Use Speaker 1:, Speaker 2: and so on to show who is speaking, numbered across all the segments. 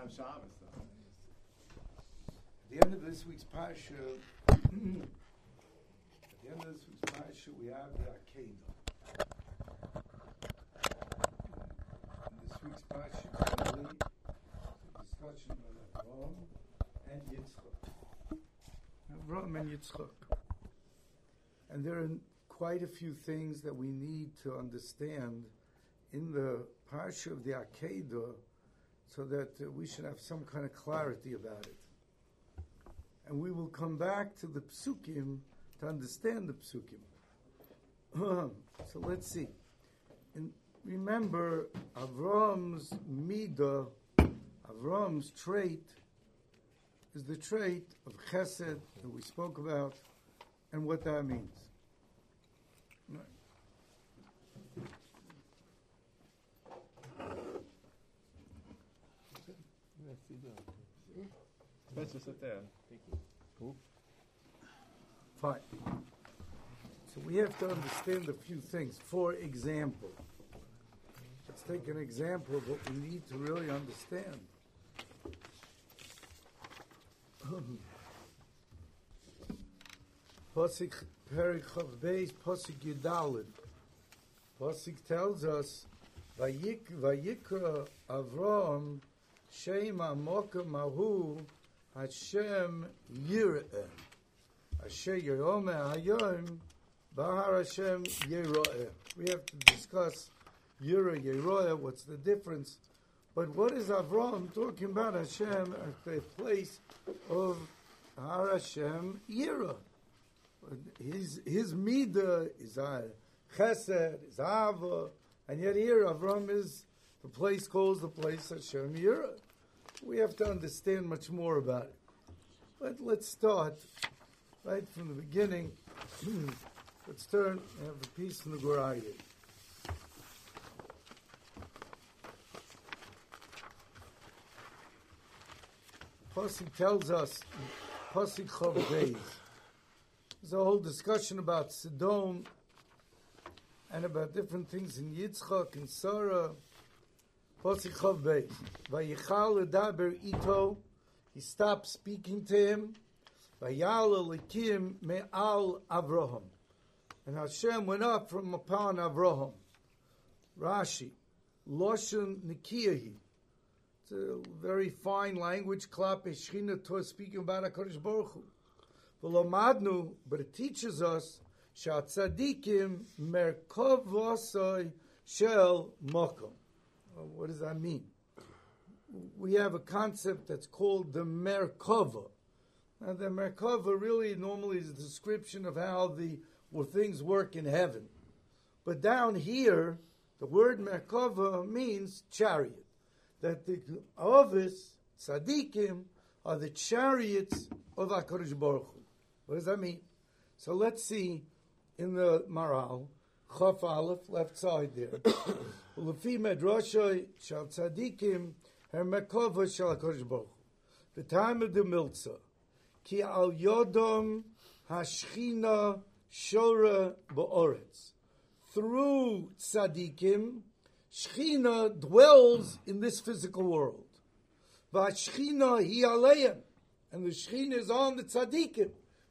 Speaker 1: on Shabbos, though.
Speaker 2: At the end of this week's parsha, we have the Akedah. In this week's parsha, finally, the discussion of Avraham and Yitzchak. Avraham and Yitzchak. And there are quite a few things that we need to understand in the parsha of the Akedah, so that we should have some kind of clarity about it. And we will come back to the psukim to understand the psukim. So let's see. And remember, Avram's midah, Avram's trait, is the trait of chesed that we spoke about, and what that means.
Speaker 1: Let's just sit there.
Speaker 2: Fine. So we have to understand a few things. For example, let's take an example of what we need to really understand. Pasuk Perek Chav Beis, Pasuk Yudalid. Pasuk tells us, Vayikra Avram Shem Amoka Mahu Hashem Yireh. Asher Yerome Hayom Bahar Hashem Yeroeh. We have to discuss Yireh, Yeroeh, what's the difference. But what is Avram talking about? Hashem at the place of Har Hashem Yireh. His midah is chesed, is ava, and yet here Avram is the place calls the place Hashem Yireh. We have to understand much more about it. But let's start right from the beginning. Let's turn and have a piece from the Gorayah. Pasuk tells us, Pasuk Chav Beis. There's a whole discussion about Sodom and about different things in Yitzchak and Sarah. Pasuk Chav Beis. Vayichal ledaber ito. He stopped speaking to him. Vayal elikim me'al Avraham. And Hashem went up from upon Avraham. Rashi. Loshen Nikiyahi. It's a very fine language. Klape Shechina Torah speaking about HaKadosh Baruch Hu. V'lomadnu, but it teaches us Shatzadikim merkov v'asoi shel mokom. What does that mean? We have a concept that's called the Merkava. Now, the Merkava really normally is a description of how things work in heaven. But down here, the word Merkava means chariot. That the Avis, Tzadikim, are the chariots of HaKadosh Baruch Hu. What does that mean? So let's see in the Maral, Chaf Aleph, left side there. Ulefi Medrashay Shal Tzadikim Her Merkava Shal HaKadosh Baruch Hu. The time of the Miltza. Ki al Yodom Hashchina Shora Ba'oretz. Through Tzadikim, Shechina dwells in this physical world. V'Shechina hi aleim, and the Shechina is on the tzaddikim.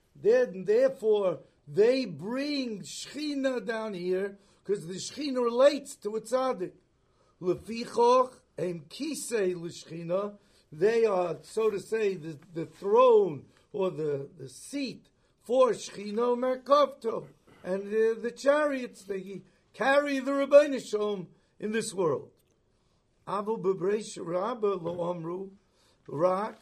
Speaker 2: Therefore, they bring Shechina down here because the Shechina relates to a tzaddik. Lefichoch em kisei l'Shechina. They are, so to say, the throne or the seat for Shechina merkavto, and the chariots they carry the Rebbeinu Shalom in this world. Avu b'breish rabba lo amru rak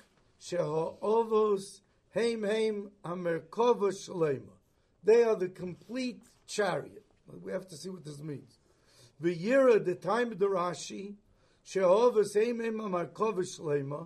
Speaker 2: sheha-ovos heim ha-merkava shalema. They are the complete chariot. We have to see what this means. V'yira, the time of the Rashi, sheha-ovos heim ha-merkava shalema.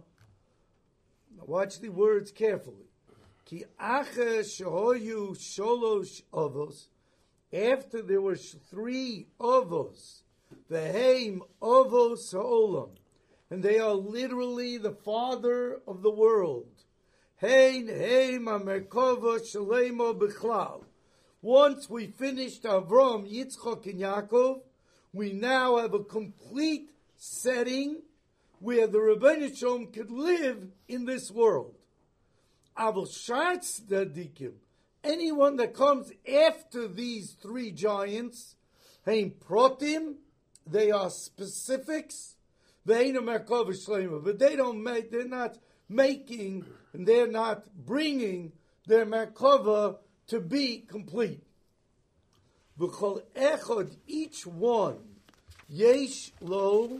Speaker 2: Now watch the words carefully. Ki ache shehoyu sholosh ovos. After there were 3 ovos, the Haim Ovos Ha'olam, and they are literally the father of the world. Hein Haim HaMerkava Shalemo B'chlal. Once we finished Avram, Yitzchak, and Yaakov, we now have a complete setting where the Rebbeinu Shalom could live in this world. Avol Shatz Tzadikim, anyone that comes after these three giants, Hein Protim, they are specifics, Ve'einu Merkava Shlema, but they're not making, and they're not bringing their Merkava to be complete. V'chol echad, each one, yesh lo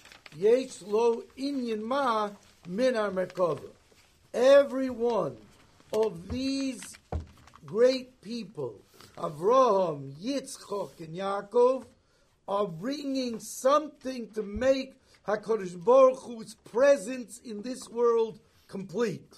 Speaker 2: inyan ma min our Merkava. Every one of these great people, Avraham, Yitzchak, and Yaakov, are bringing something to make HaKadosh Baruch Hu's presence in this world complete.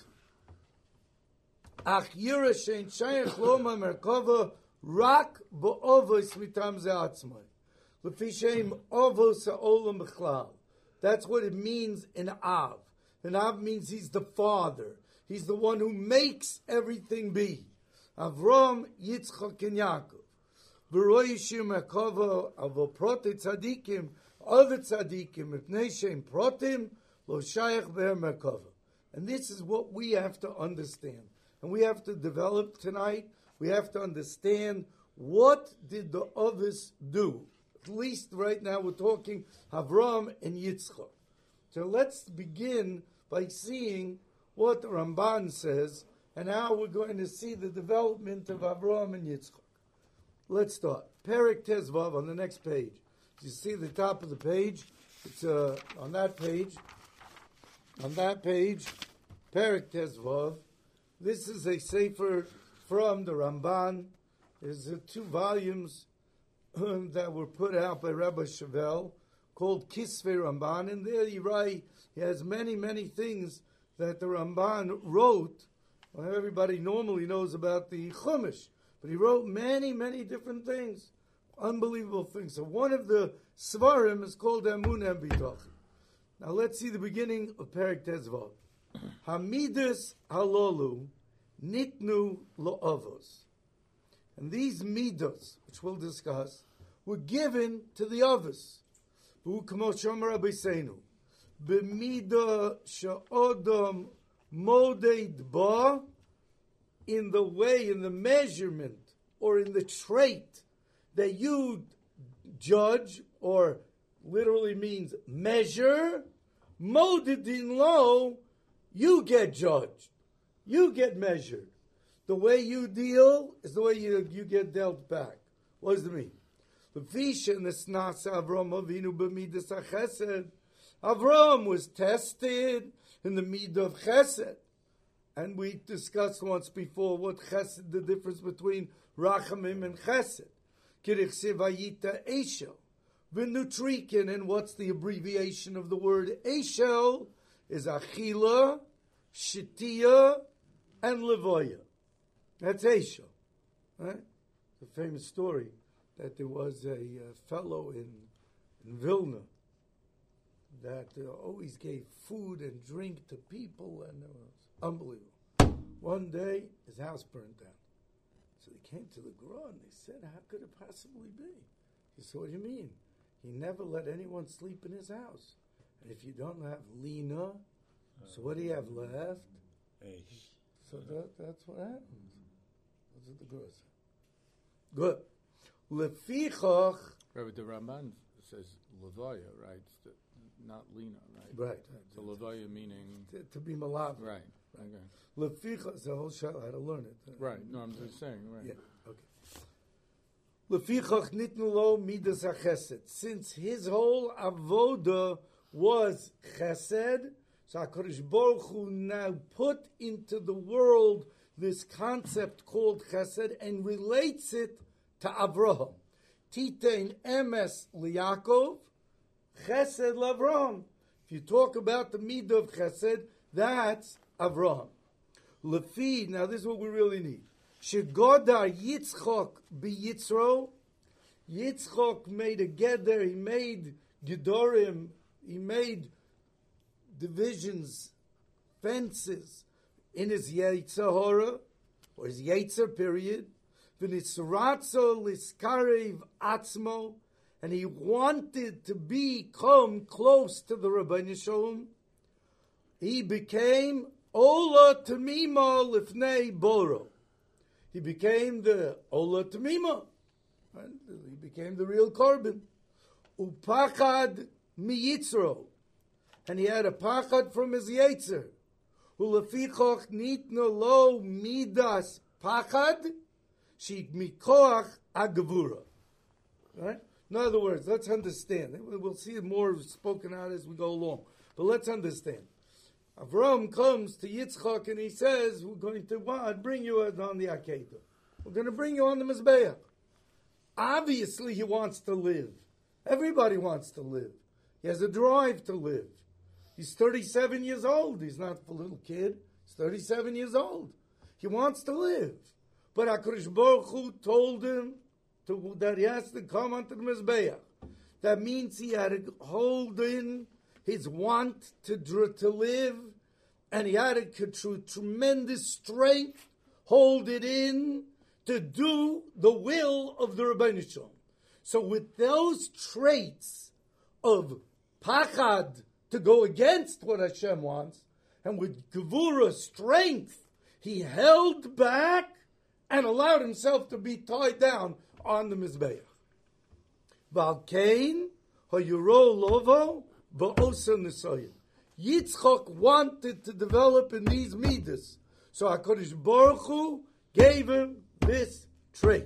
Speaker 2: Ach yira shein shayach lo merkava rak ba'ovos mitam ze'atzmai. Lefi sheim ovos ha'olam b'chlal. That's what it means in Av. And Av means he's the father. He's the one who makes everything be. Avram, Yitzchak, and Yaakov. V'roi yishir merkava avo prote tzadikim, other tzadikim, mipnei sheim protim, lo shayach be'er merkava. And this is what we have to understand. And we have to develop tonight. We have to understand, what did the others do? At least right now we're talking Avram and Yitzchak. So let's begin by seeing what the Ramban says and how we're going to see the development of Avram and Yitzchak. Let's start. Perek Tezvav on the next page. You see the top of the page? It's on that page. On that page, Perek Tezvav. This is a sefer from the Ramban. There's 2 volumes that were put out by Rabbi Chevelle called Kisvei Ramban. And there he has many, many things that the Ramban wrote. Well, everybody normally knows about the Chumash, but he wrote many, many different things. Unbelievable things. So one of the Svarim is called Emunah and Bitachon. Now let's see the beginning of Perek Tezvav. Hamidas halolu nitnu lo'avos. And these midos, which we'll discuss, were given to the avos. V'hu k'mo shomer Rabbeinu, b'mida she'odom modeid ba, in the way, in the measurement, or in the trait that you judge, or literally means measure, modedin lo, you get judged. You get measured. The way you deal is the way you get dealt back. What does it mean? Avram was tested in the midah of chesed. And we discussed once before what chesed, the difference between rachamim and chesed. Kirichsevayita eshel. V'nutrikin, and what's the abbreviation of the word eshel? Is achila, shitiyah, and levoya. That's eshel. Right? The famous story that there was a fellow in Vilna that always gave food and drink to people, and it was unbelievable. One day, his house burned down. So they came to the Gra and they said, how could it possibly be? He said, what do you mean? He never let anyone sleep in his house. And if you don't have Lena, so what do you have left? So that's what happens. Those are the Gra. Good. Lefichach.
Speaker 1: Right, the Ramban says Levaya, right? Not Lena, right?
Speaker 2: Right.
Speaker 1: So Levaya meaning
Speaker 2: to be malav.
Speaker 1: Right. Okay.
Speaker 2: Lefichach is a whole shot. I had to learn it.
Speaker 1: Right. No, I'm just saying. Right.
Speaker 2: Yeah. Okay. Lefichach nitnu lo midas hachesed. Since his whole avoda was chesed, so HaKadosh Baruch Hu now put into the world this concept called chesed and relates it to Avraham. Titein emes liYaakov, chesed l'Avraham. If you talk about the midah of chesed, that's Avraham. Lefi, now this is what we really need. Shegodar Yitzchok b'Yitzro. Yitzchok made a geder, he made gedorim, he made divisions, fences in his Yetzirah, or his Yetzer period. V'nitzratzo liskarev atzmo, and he wanted to become close to the Rabbeinu Shalom, he became Ola Tamima Lifnei Boro. He became the Ola Tamima. Right? He became the real Korban. Upachad miyitzro. And he had a pachad from his Yetzer. Ulefichoch nitna lo midas pachad shi mikoach agavura. Right? In other words, let's understand. We'll see more spoken out as we go along. But let's understand. Avram comes to Yitzchak and he says, we're going to bring you on the Akedah. We're going to bring you on the Mizbeach. Obviously he wants to live. Everybody wants to live. He has a drive to live. He's 37 years old. He's not a little kid. He's 37 years old. He wants to live. But HaKadosh Baruch Hu told him that he has to come onto the Mizbeach. That means he had to hold in his want to live, and he had a tremendous strength, hold it in, to do the will of the Rebbeinu Shalom. So with those traits of pachad, to go against what Hashem wants, and with gevura, strength, he held back and allowed himself to be tied down on the Mizbeach. Valkein, hayuro lovo, ba'osa nisoyin. Yitzchak wanted to develop in these midas, so HaKadosh Baruch Hu gave him this trait.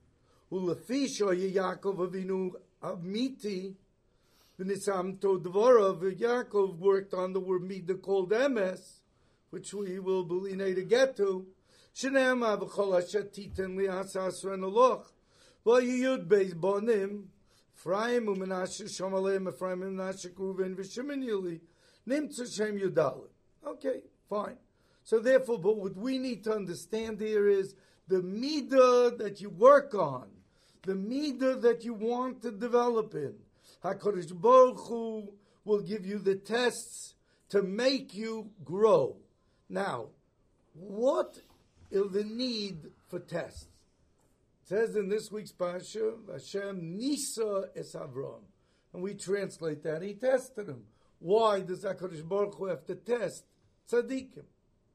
Speaker 2: Ulefisha Yaakov Avinu Amiti v'nisamto dvarav. Yaakov worked on the word midah called emes, which we will be to get to. Shenem avachol asher titen li'asa asren aloch v'yiyud beis bonim Ephraim u'Menashe Shomaleim Ephraim u'Menashe Reuven v'Shimon Yili Nimtza Shem Yudalit. Okay, fine. So therefore, but what we need to understand here is the midah that you work on, the midah that you want to develop in. HaKadosh Baruch Hu will give you the tests to make you grow. Now, what is the need for tests? It says in this week's Pasha, Hashem Nisa es Avram. And we translate that. He tested him. Why does HaKadosh Baruch Hu have to test tzaddikim?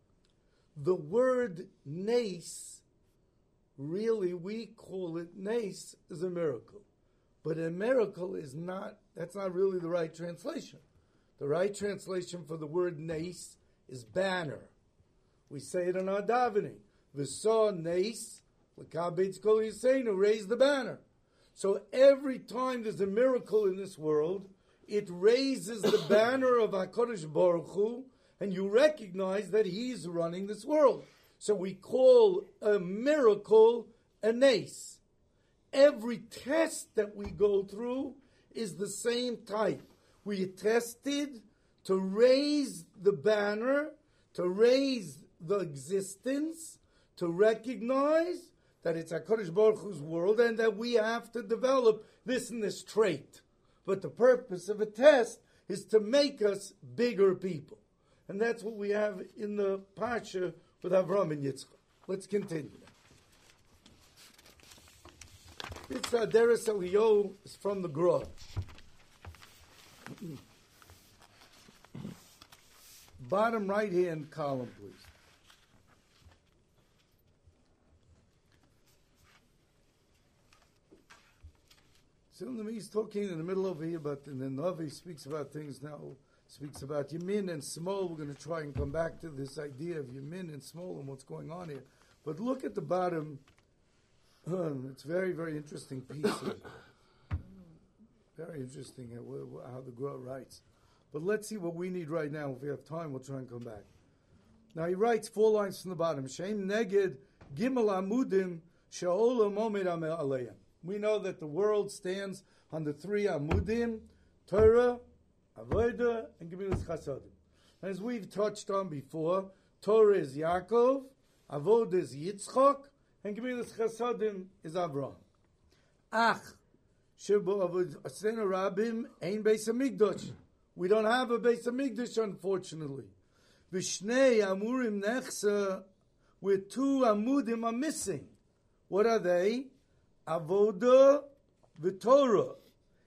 Speaker 2: The word nes, really we call it nes, is a miracle. But a miracle is not, that's not really the right translation. The right translation for the word nes is banner. We say it in our davening. V'sa nes, l'kabetz kol yiseinu, raise the banner. So every time there's a miracle in this world, it raises the banner of HaKadosh Baruch Hu, and you recognize that He's running this world. So we call a miracle a nes. Every test that we go through is the same type. We are tested to raise the banner, to raise the existence, to recognize that it's HaKadosh Baruch Hu's world and that we have to develop this and this trait. But the purpose of a test is to make us bigger people. And that's what we have in the Parsha with Avram and Yitzchak. Let's continue. This Deres Elio is from the Gra. Bottom right-hand column, please. So he's talking in the middle over here, but in the Navi speaks about things now, speaks about Yamin and Small. We're going to try and come back to this idea of Yamin and Small and what's going on here. But look at the bottom. It's very, very interesting piece. Very interesting how the Gra writes. But let's see what we need right now. If we have time, we'll try and come back. Now he writes 4 lines from the bottom. Shem neged gimel amudim she'olam omed aleim. We know that the world stands on the 3 amudim: Torah, Avodah, and Gemilas Chasadim. As we've touched on before, Torah is Yaakov, Avodah is Yitzchak, and Gemilas Chasadim is Avraham. Ach, shebo Asena Rabim ein Beis Hamikdash. We don't have a Beis Hamikdash, unfortunately. Vishnei amurim nechsa, where 2 amudim are missing. What are they? Avodah v'Torah.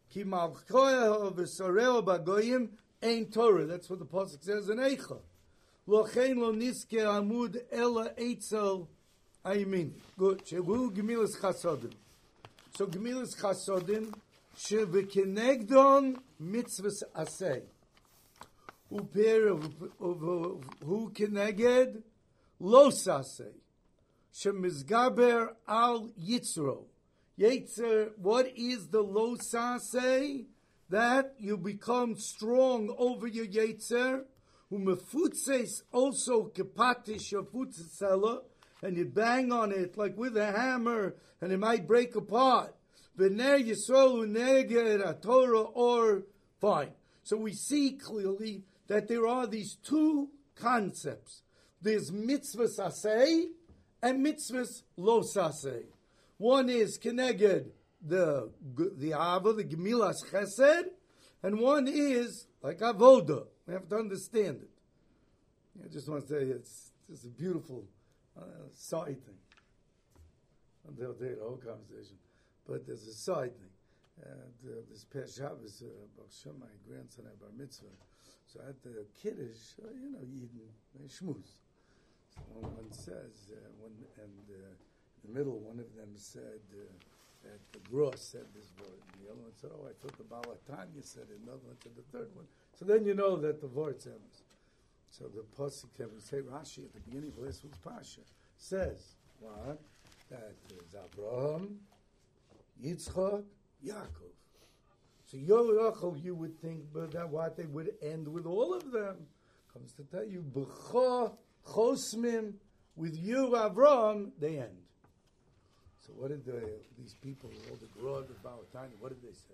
Speaker 2: Ki malchoya v'soreo bagoyim ein Torah. That's what the pasuk says in Eicha. Lochein lo niske amud ela eitzel aymin. Good. Shehu gemilas chasodim. So gemilas chasodim shevekenegdon mitzvahs asay. Uper hu keneged lo sasay. Shemizgaber al yitzro. Yetzer, what is the lo sasay? That you become strong over your yetzer. Umefutses also kepatish your futzesela, and you bang on it like with a hammer, and it might break apart. V'ner yisrael uneged a Torah, or fine. So we see clearly that there are these two concepts. There's mitzvahs asay and mitzvahs lo sasay. One is keneged the ava, the gemilas chesed, and one is like avoda. We have to understand it. I just want to say it's just a beautiful side thing. They'll take the whole conversation, but there's a side thing. This past Shabbos, my grandson had bar mitzvah, so at the kiddush, Yidden, shmuz. So one says, in the middle, one of them said that the Gross said this word, and the other one said, I thought the Baal Tanya said it, another one said the third one. So then you know that the word says. So the pasuk that we say Rashi at the beginning of last week's Pasha says what? That is Abraham, Yitzchak, Yaakov. So Yoachel, you would think, but that what they would end with all of them comes to tell you, B'cha Chosmim, with you, Abraham, they end. So what did these people, all the Grod, the Baal Tanya, what did they say?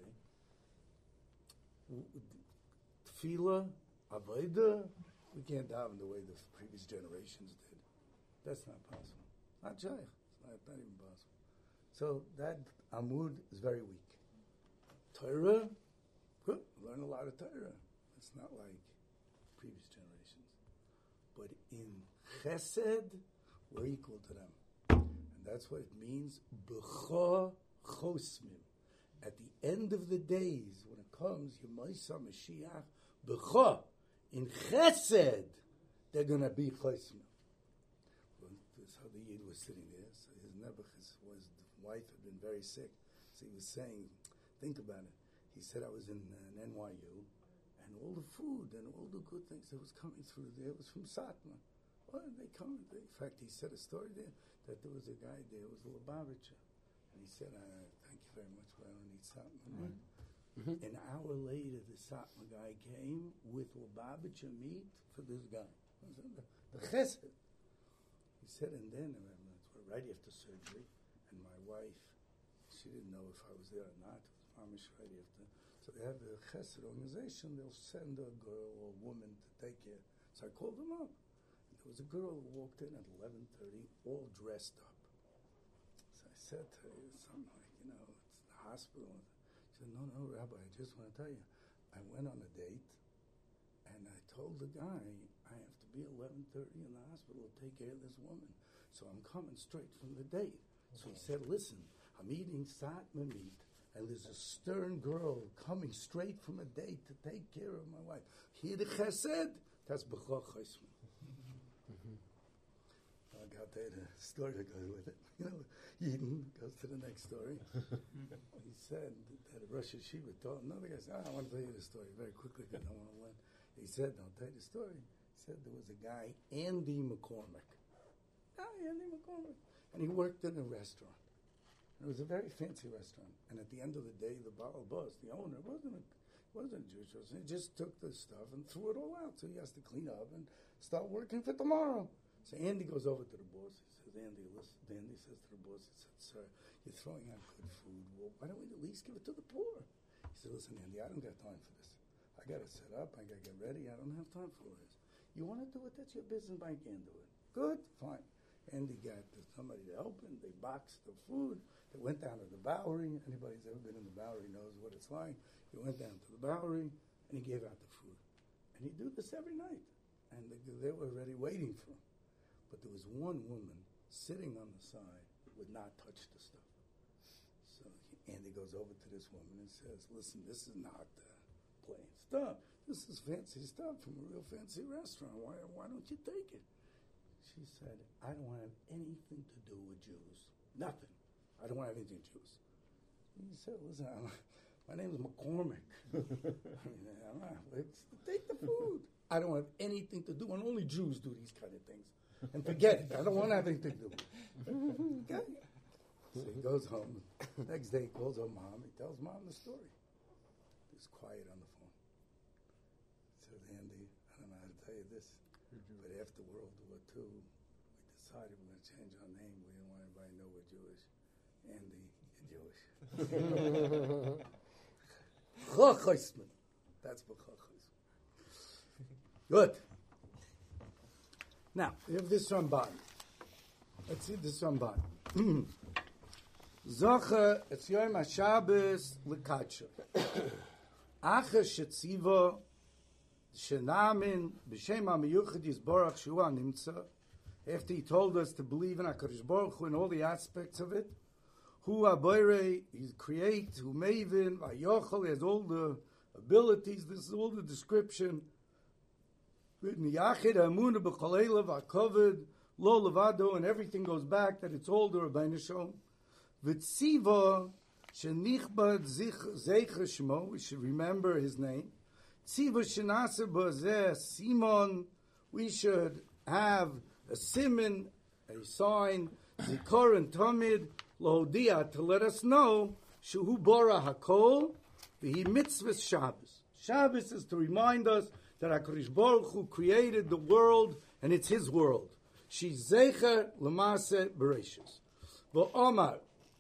Speaker 2: Tefillah, Avodah, we can't daven the way the previous generations did. That's not possible. Not shaykh. It's not even possible. So that Amud is very weak. Torah, good, learn a lot of Torah. It's not like previous generations. But in Chesed, we're equal to them. And that's what it means, B'cha Chosmim. At the end of the days, when it comes, Yemaisa Mashiach, B'cha, in Chesed, they're going to be Chosmim. Well, that's how the Yid was sitting there. So his Nebuchadnezzar, his wife had been very sick. So he was saying, think about it. He said, I was in NYU, and all the food and all the good things that was coming through there was from Satmar. Well, they come. In fact, he said a story there that there was a guy there, it was a Lubavitcher. And he said, thank you very much, but I don't need Satmar. Mm-hmm. An hour later, the Satmar guy came with Lubavitcher meat for this guy. The chesed. He said, and then, right after surgery, and my wife, she didn't know if I was there or not. It was mamish right after. So they have the chesed organization. They'll send a girl or a woman to take care. So I called them up. There was a girl who walked in at 11:30, all dressed up. So I said to her something like, it's the hospital. She said, no, Rabbi, I just want to tell you, I went on a date, and I told the guy I have to be 11:30 in the hospital to take care of this woman. So I'm coming straight from the date. So he said, listen, I'm eating Satmar meat, and there's a stern girl coming straight from a date to take care of my wife. Here the chesed, that's B'cha Chosmim. I got there the story that goes with it. Yidden goes to the next story. He said that a Rosh Hashiva told him, another guy said, I want to tell you the story very quickly because I want to learn. He said, I'll tell you the story. He said there was a guy, Andy McCormick. Andy McCormick. And he worked in a restaurant. It was a very fancy restaurant. And at the end of the day, the Baal boss, the owner, wasn't a Jewish person. He just took the stuff and threw it all out. So he has to clean up and start working for tomorrow. So Andy goes over to the boss. He says, Andy, listen. Andy says to the boss, he said, sir, you're throwing out good food. Well, why don't we at least give it to the poor? He said, listen, Andy, I don't got time for this. I got to set up. I got to get ready. I don't have time for this. You want to do it? That's your business. I can't do it. Good? Fine. Andy got somebody to help him. They boxed the food. They went down to the Bowery. Anybody who's ever been in the Bowery knows what it's like. He went down to the Bowery, and he gave out the food. And he'd do this every night. And they were already waiting for him. But there was one woman sitting on the side that would not touch the stuff. So Andy goes over to this woman and says, listen, this is not plain stuff. This is fancy stuff from a real fancy restaurant. Why don't you take it? She said, I don't want to have anything to do with Jews. Nothing. I don't want to have anything with Jews. He said, listen, my name is McCormick. Take the food. I don't have anything to do, and only Jews do these kind of things. And forget it. I don't want to have anything to do with it. Okay? So he goes home. Next day he calls her mom. He tells mom the story. He's quiet on the phone. He says, Andy, I don't know how to tell you this, but after World War II, we decided we're going to change our name. We didn't want anybody to know we're Jewish. Andy, you're Jewish. Chachosman. That's what Chachosman. Good. Now, we have this Ramban. Let's see this Ramban. Zoche es Yom HaShabbos l'kadsha. Acher shetziva shenamin b'shem ha'miyuchad yisborach shu ha'nimtza. After he told us to believe in HaKadosh Baruch Hu and all the aspects of it, Hu ha'boirei, he creates, Hu mevin, v'yochel, he has all the abilities. This is all the description. V'niyachid ha'emunah b'chol eilav ha'koved lo levado, and everything goes back that it's all the Rebbeinu Shalom. V'tziva shenichbad zeicher shmo, we should remember his name. Tziva shenase b'zeh simon, we should have a simon, a sign, zikor and tamid, lohodia, to let us know, shehu bora hakol, v'hi mitzvah Shabbos. Shabbos is to remind us that HaKadosh Baruch Hu created the world, and it's his world. She's zeicher l'maaseh bereshis. V'omar,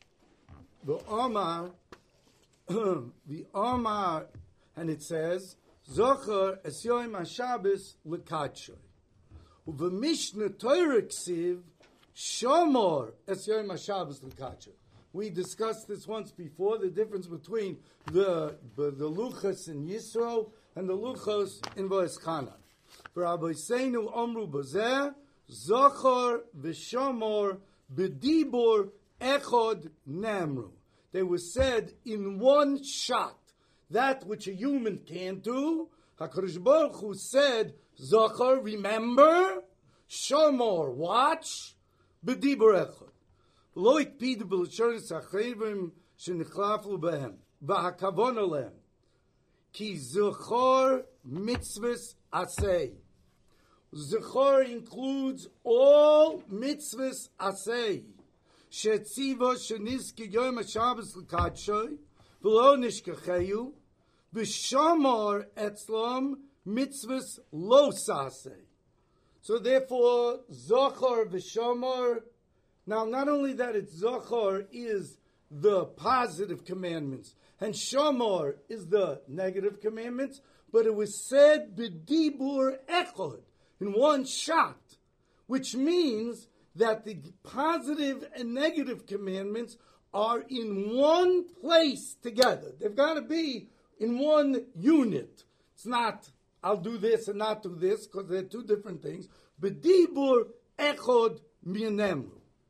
Speaker 2: and it says, Zocher es Yom HaShabbos l'kadshoy. U'v'mishnah Torah ksiv, Shomor es Yom HaShabbos l'kadshoy. We discussed this once before, the difference between the luchos in Yisro and the luchos in Va'eschanan. V'Rabbeinu omru b'zeh, Zocher v'Shomor b'dibur echod nemru. They were said in one shot. That which a human can't do, HaKadosh Baruch Hu said, Zocher, remember, Shomor, watch, b'dibur echod. Lo ikpidu b'l'shonis ha'chevim shenichlafu b'hem, v'hakavon alehem, ki Zocher mitzvahs aseh. Zocher includes all mitzvahs aseh. Shetziva shenizki yom HaShabbos l'kadshoy, v'lo nishkacheyu, v'shamar etzlam mitzvahs lo saseh. So therefore, Zochar v'shamar, now not only that it's Zochar is the positive commandments, and Shamar is the negative commandments, but it was said b'dibur echod, in one shot, which means that the positive and negative commandments are in one place together. They've got to be in one unit. It's not, I'll do this and not do this, because they're two different things. B'dibur echod mi'nemru.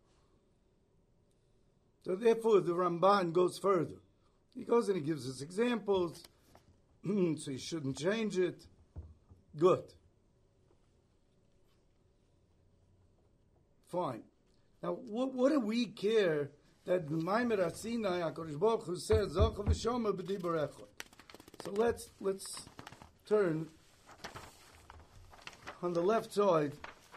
Speaker 2: So therefore, the Ramban goes further. He goes and he gives us examples, so you shouldn't change it. Good. Fine. Now, what do we care that the Maimer Asinai HaKadosh Baruch Hu says Zocher v'Shomor b'dibur echod? So let's turn on the left side.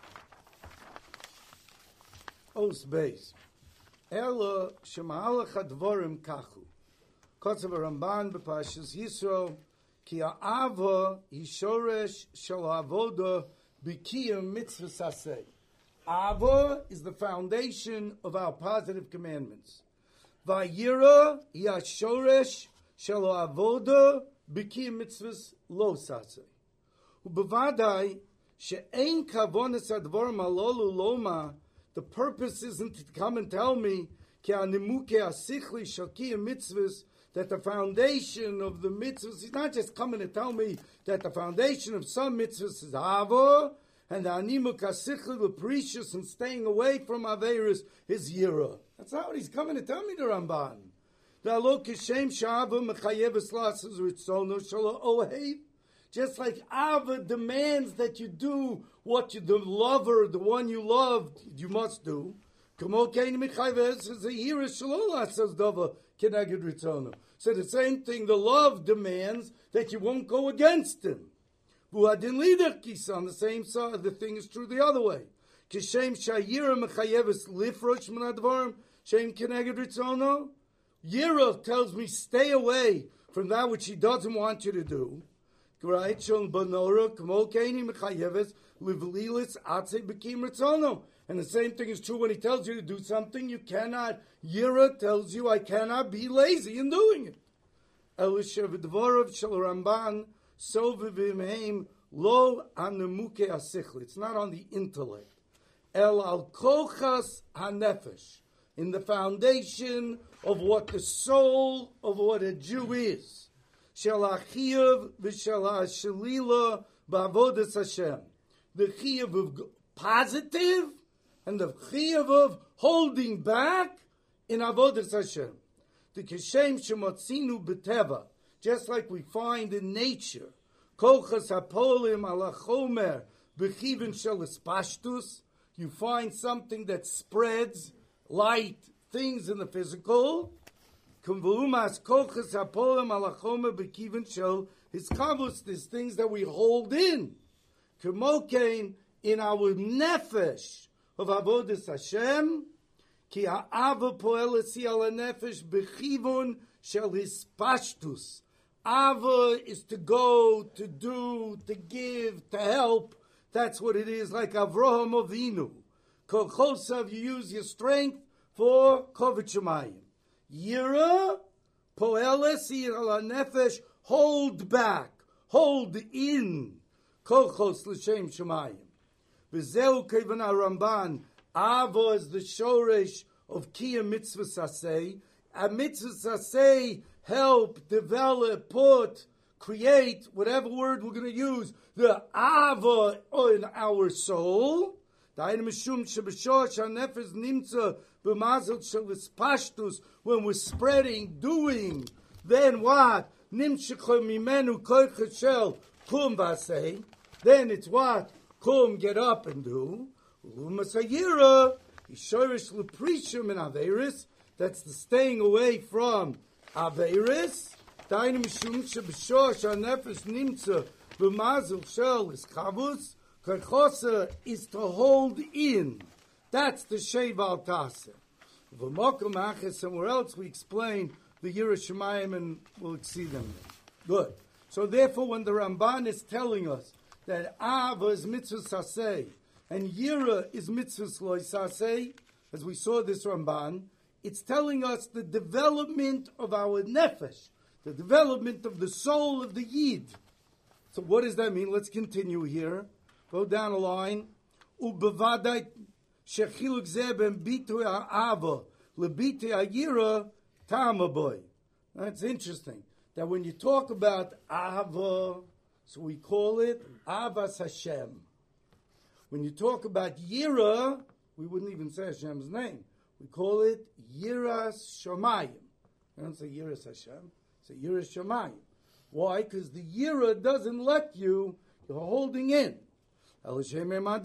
Speaker 2: Os Beis. Ela shemahalach hadvorim kachu. Kotzav Ramban b'Parshas Yisro ki ha'ava hishoresh shel ha'avoda b'kiyum mitzvahs aseh. Ava is the foundation of our positive commandments. Vayira yashoresh shel ha'avoda b'kiyum mitzvahs lo saseh. Ubevadai she'ein kavonas hadvorim halolu loma. The purpose isn't to come and tell me that the foundation of the mitzvahs, he's not just coming to tell me that the foundation of some mitzvahs is Hava, and the animuk hasichli, the precious and staying away from Averis, is Yira. That's not what he's coming to tell me, the Ramban. Just like Ava demands that you do what the lover, the one you loved, you must do. So the same thing, the love demands that you won't go against him. On the same side, the thing is true the other way. Yira tells me stay away from that which he doesn't want you to do. Right? And the same thing is true when he tells you to do something. You cannot. Yira tells you, I cannot be lazy in doing it. It's not on the intellect. El al kochas hanefesh, in the foundation of what the soul of what a Jew is. Shel achiyuv v'shel ha'shelila ba'avodas Hashem. The chiyuv of positive and the chiyuv of holding back in avodas Hashem. The kishem shemotzinu b'teva, just like we find in nature. Kochas hapolim ala chomer b'chivin shel espashtus. You find something that spreads light, things in the physical. There's things that we hold in. In our nefesh of avodas Hashem, ki ha'ava poelesi ala nefesh b'chivon shel hispashtus. Ava is to go, to do, to give, to help. That's what it is, like Avraham Avinu. Kol chosav, you use your strength for kovod shemayim. Yira, poeles ala nefesh, hold back, hold in. Kol chos l'shem shemayim. V'zeu kevan Ramban, Ava is the shoresh of kiyam mitzvah saseh. A mitzvah saseh, help, develop, put, create, whatever word we're going to use, the Ava in our soul. When we're spreading, doing, then what? Then it's what? Kum, get up and do. That's the staying away from Averis. Is to hold in. That's the Sheval Tase. Somewhere else we explain the Yira Shemayim and we'll see them. Good. So therefore when the Ramban is telling us that Ava is mitzvah saseh and Yira is mitzvah loy saseh, as we saw this Ramban, it's telling us the development of our nefesh, the development of the soul of the Yid. So what does that mean? Let's continue here. Go down a line. Ubevadai shechiluk zeh ben bitui ha'ava lebitui ha'yira tamaboy. That's interesting. That when you talk about Ava, so we call it Avas Hashem. When you talk about Yira, we wouldn't even say Hashem's name. We call it Yiras Shamayim. You don't say Yiras Hashem. Say Yiras Shamayim. Why? Because the Yira doesn't let you. You're holding in. Because you want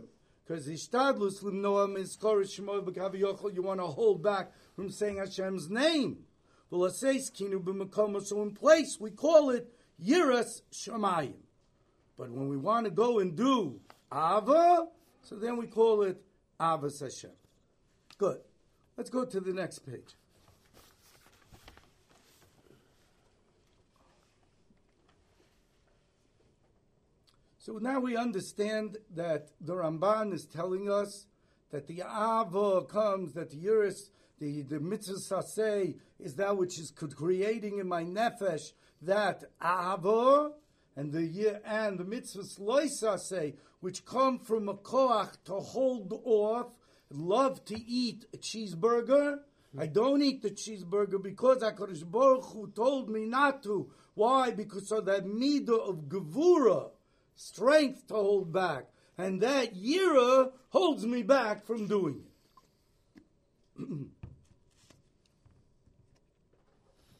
Speaker 2: to hold back from saying Hashem's name. So in place we call it Yiras Shamayim. But when we want to go and do Ava, so then we call it Avas Hashem. Good. Let's go to the next page. So now we understand that the Ramban is telling us that the Ava comes, that the Yiras, the mitzvah saseh is that which is creating in my nefesh that Ava, and the mitzvah loy saseh, which come from a koach to hold off, love to eat a cheeseburger. I don't eat the cheeseburger because HaKadosh Baruch Hu told me not to. Why? Because of that midah of gevura, strength to hold back. And that yira holds me back from doing it.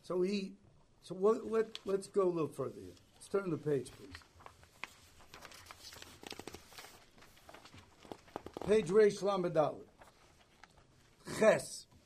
Speaker 2: Let's go a little further here. Let's turn the page, please. Page Reish Lamed Aleph. Ches.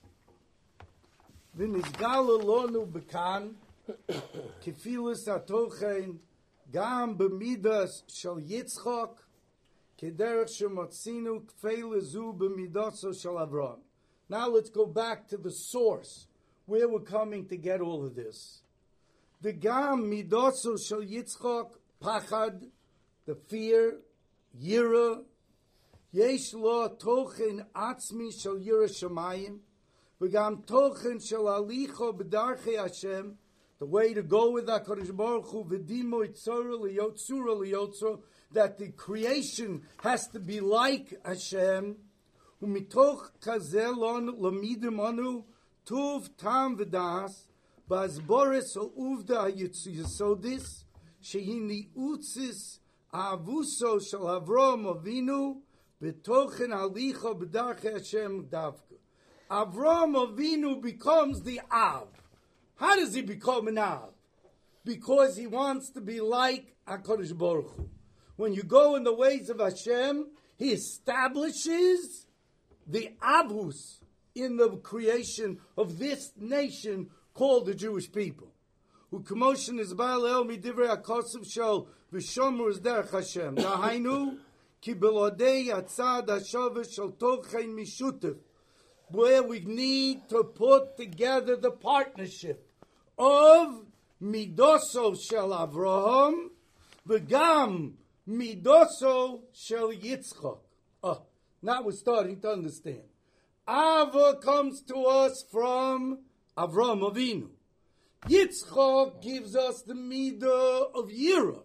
Speaker 2: V'nizgala lonu bekan kefilus atochen gam b'midas shel Yitzchak kederech shemotzinu kfeile zu b'midaso shel Avram. Now let's go back to the source, where we're coming to get all of this. The gam midaso shel Yitzchak pachad, the fear, yira, yesh lo tochen atzmi shel yira shamayim, v'gam tochen shel alicho b'darchei Hashem, the way to go with HaKadosh Baruch Hu, v'dimo itzora liyotzora, that the creation has to be like Hashem, umitoch kazeh lamidim anu, tuv tam v'das, ba'azboris ha'uvda ha'yisodis, shehini utzis avuso shel Avram Avinu, b'tochen alicha b'darchei Hashem davka. Avram Avinu becomes the Av. How does he become an Av? Because he wants to be like HaKadosh Baruch Hu. When you go in the ways of Hashem, he establishes the Avus in the creation of this nation called the Jewish people. Who commotion is ba'alel midivrei hakosov shel v'shomer is derech Hashem. Dahainu ki belodei atzad hashavah shel tochen mishutef, where we need to put together the partnership of midoso shel Avraham v'gam midoso shel Yitzchak. Now we're starting to understand. Ava comes to us from Avram Avinu. Yitzchak gives us the midah of Yira.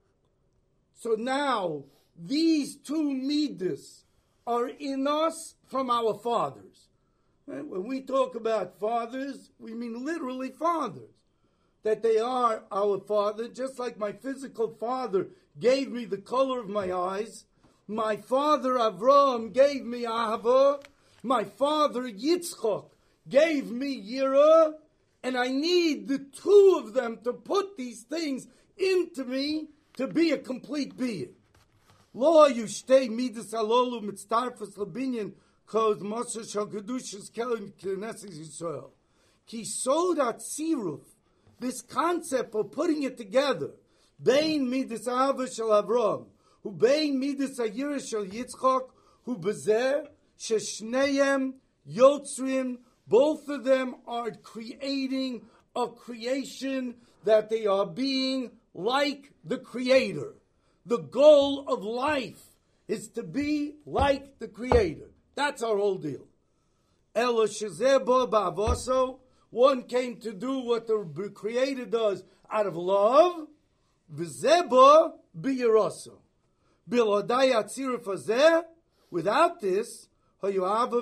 Speaker 2: So now, these two midas are in us from our fathers. And when we talk about fathers, we mean literally fathers. That they are our father, just like my physical father gave me the color of my eyes. My father Avram gave me Ahava. My father Yitzchak gave me Yira. And I need the two of them to put these things into me to be a complete being. Lo yushtei midas alolu mitztarfus labinyan kod moshe shal kedushas kelim k'neses Yisrael. Ki sodat siruf, this concept of putting it together, bein midas ahava shel Avram, hu bein midas hayira shel Yitzchak, hu bezer sheshneim yotzrim. Both of them are creating a creation that they are being like the Creator. The goal of life is to be like the Creator. That's our whole deal. Elo shezebo ba'avoso, one came to do what the Creator does out of love. V'zebo bi'yiroso. Bilodai atziruf hazeh, without this, if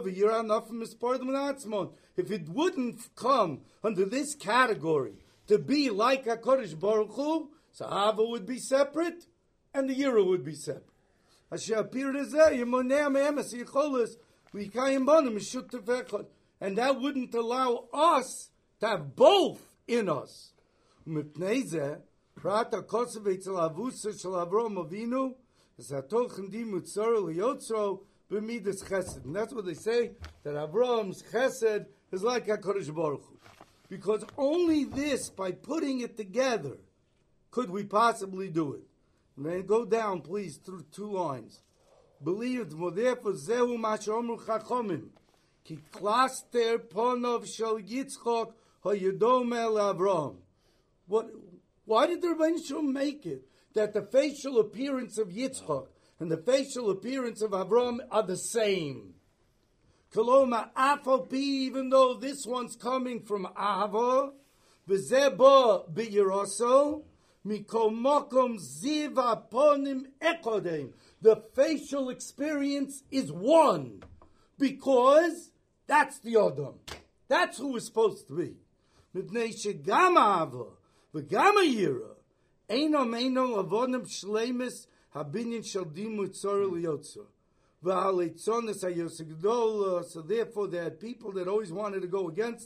Speaker 2: it wouldn't come under this category to be like HaKadosh Baruch Hu, so Ava would be separate and the Yira would be separate. And that wouldn't allow us to have both in us. And that's what they say, that Avram's chesed is like HaKadosh Baruch Hu. Because only this, by putting it together, could we possibly do it. And then go down, please, through 2 lines. Believe therefore zehu mashomru chachomim, ki klaster ponov shel Yitzchak hayedom el Avram. Why did the Rebbeinu Shalom make it that the facial appearance of Yitzchak and the facial appearance of Avram are the same? Koloma afopi, even though this one's coming from Ahava, v'zeba bi'yiroso, mikomokom ziv aponim ekodem. The facial experience is one, because that's the Adam. That's who we're supposed to be. Mipnei shegam Ahava, v'gam Yira, einom avonim shleimis habinyan shel dimu tzor liyotzor. So therefore they had people that always wanted to go against them,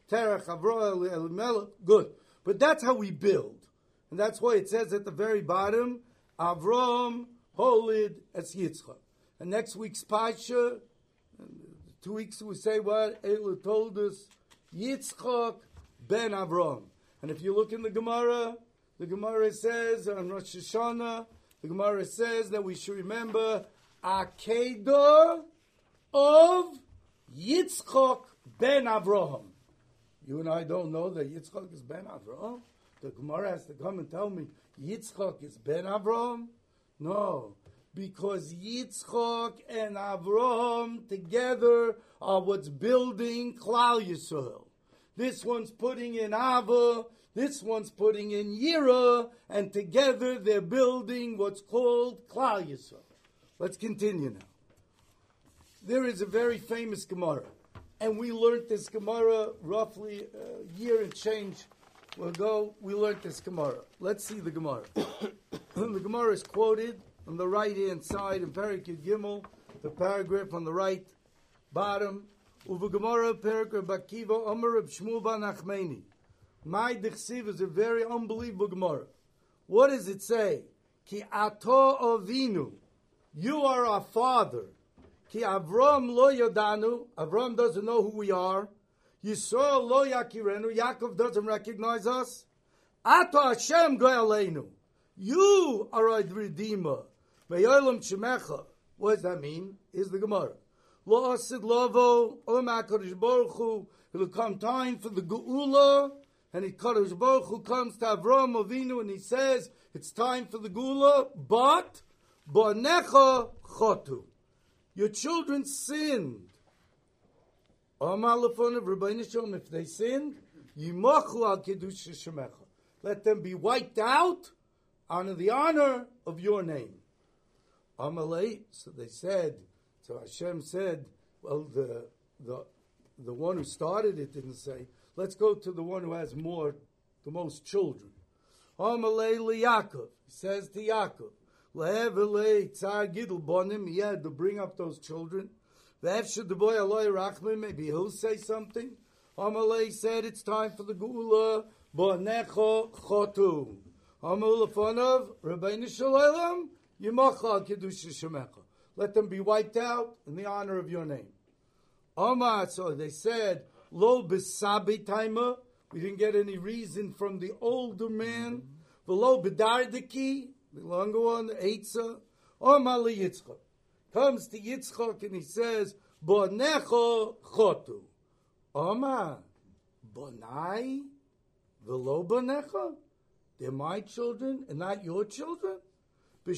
Speaker 2: Terach, Avraham, Elimelech. Good. But that's how we build. And that's why it says at the very bottom, Avram, Holid, as Yitzchak. And next week's Parsha, 2 weeks we say what? Ela told us, Yitzchak ben Avram. And if you look in the Gemara says, on Rosh Hashanah, the Gemara says that we should remember Akedah of Yitzchak ben Avraham. You and I don't know that Yitzchak is ben Avraham. The Gemara has to come and tell me Yitzchak is ben Avraham. No, because Yitzchak and Avraham together are what's building Klal Yisrael. This one's putting in Ava, this one's putting in Yira, and together they're building what's called Klal Yisrael. Let's continue now. There is a very famous Gemara, and we learned this Gemara roughly a year and change ago. We learned this Gemara. Let's see the Gemara. The Gemara is quoted on the right-hand side in Perek Yud Gimel, the paragraph on the right bottom. Uva Gemara Perek Reb Akiva Omer Reb Shmuel Bar Nachmani. My Dichsiv is a very unbelievable Gemara. What does it say? Ki ato avinu, you are our father. Ki Avram lo yodanu, Avram doesn't know who we are. Yisrael lo yakirenu, Yaakov doesn't recognize us. Ato Hashem goyaleinu, you are our Redeemer. Ve'yolam shemecha. What does that mean? Is the Gemara. Lo asid lovo, Oma HaKadosh Baruch Hu, it'll come time for the Geula, and HaKadosh Baruch Hu comes to Avram Avinu and he says, it's time for the Geula, but, Bonecha chotu. Your children sinned. If they sinned, Yimachu al Kiddush Shemecha. Let them be wiped out on the honor of your name. Amalei, so they said, so Hashem said, well, the one who started it didn't say, let's go to the one who has the most children. Amalei liYaakov, he says to Yaakov, Le'evelei tzar gidul bonim, he had to bring up those children. Ve'efshad the boy Eloi Rachman, maybe he'll say something. Amalei said, it's time for the Geula, Bonecha chotu. Amalei lefonav, Rabbeinu Shalom, Yimacha al Kiddush Shemecha. Let them be wiped out in the honor of your name. Amar, so they said, Lo besabi taima. We didn't get any reason from the older man. V'lo bedardiki, the longer one, the Eitzah. Amar li Yitzchak. Comes to Yitzchak and he says, Bonecha chotu. Amar, Bonai, v'lo bonecha. They're my children and not your children. When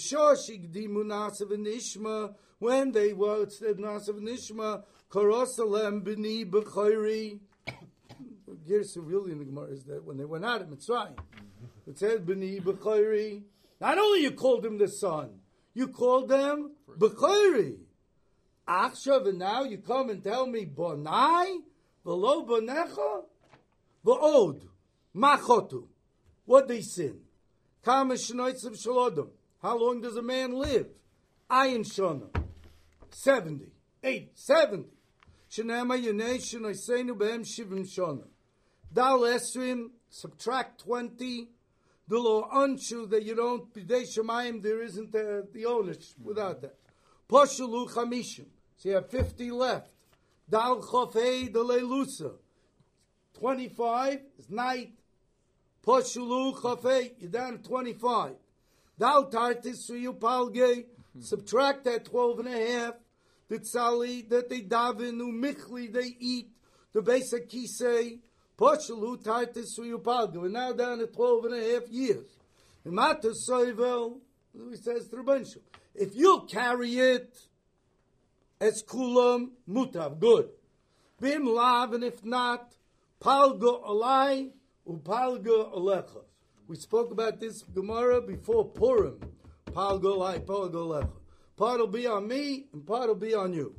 Speaker 2: they were said Nasav and Ishma, Korosalem b'ni b'chayri. Gersa really in the Gemara is that when they went out of Mitzrayim, it said b'ni b'chayri. Not only you called them the son, you called them b'chayri. Achshav, and now you come and tell me bonai v'lo bonecha v'od machotu. What they sin? Kama shnoitzav shalodom. How long does a man live? Ayin shana. 70. 80. 70. Shenema yonei shenoisenu behem shivim shana. Dal esrim, subtract 20. The law unshu that you don't, b'dei shemayim, there isn't the ownership without that. Poshulu chamishim. So you have 50 left. Dal chofei delei lusa. 25 is night. Poshulu chofei, you're down to 25. Dal tartis suyu palge, subtract that 12 and a half. The tzali that they daven, umichli they eat. The basic kisei, poshalu tartis suyu palge. We're now down to 12 and a half years. Imata soivel, he says to Rabbanshul, if you'll carry it, as kulam mutav, good. Bim lav, and if not, palga alai, upalga alecha. We spoke about this Gemara before Purim. Part will be on me, and part will be on you.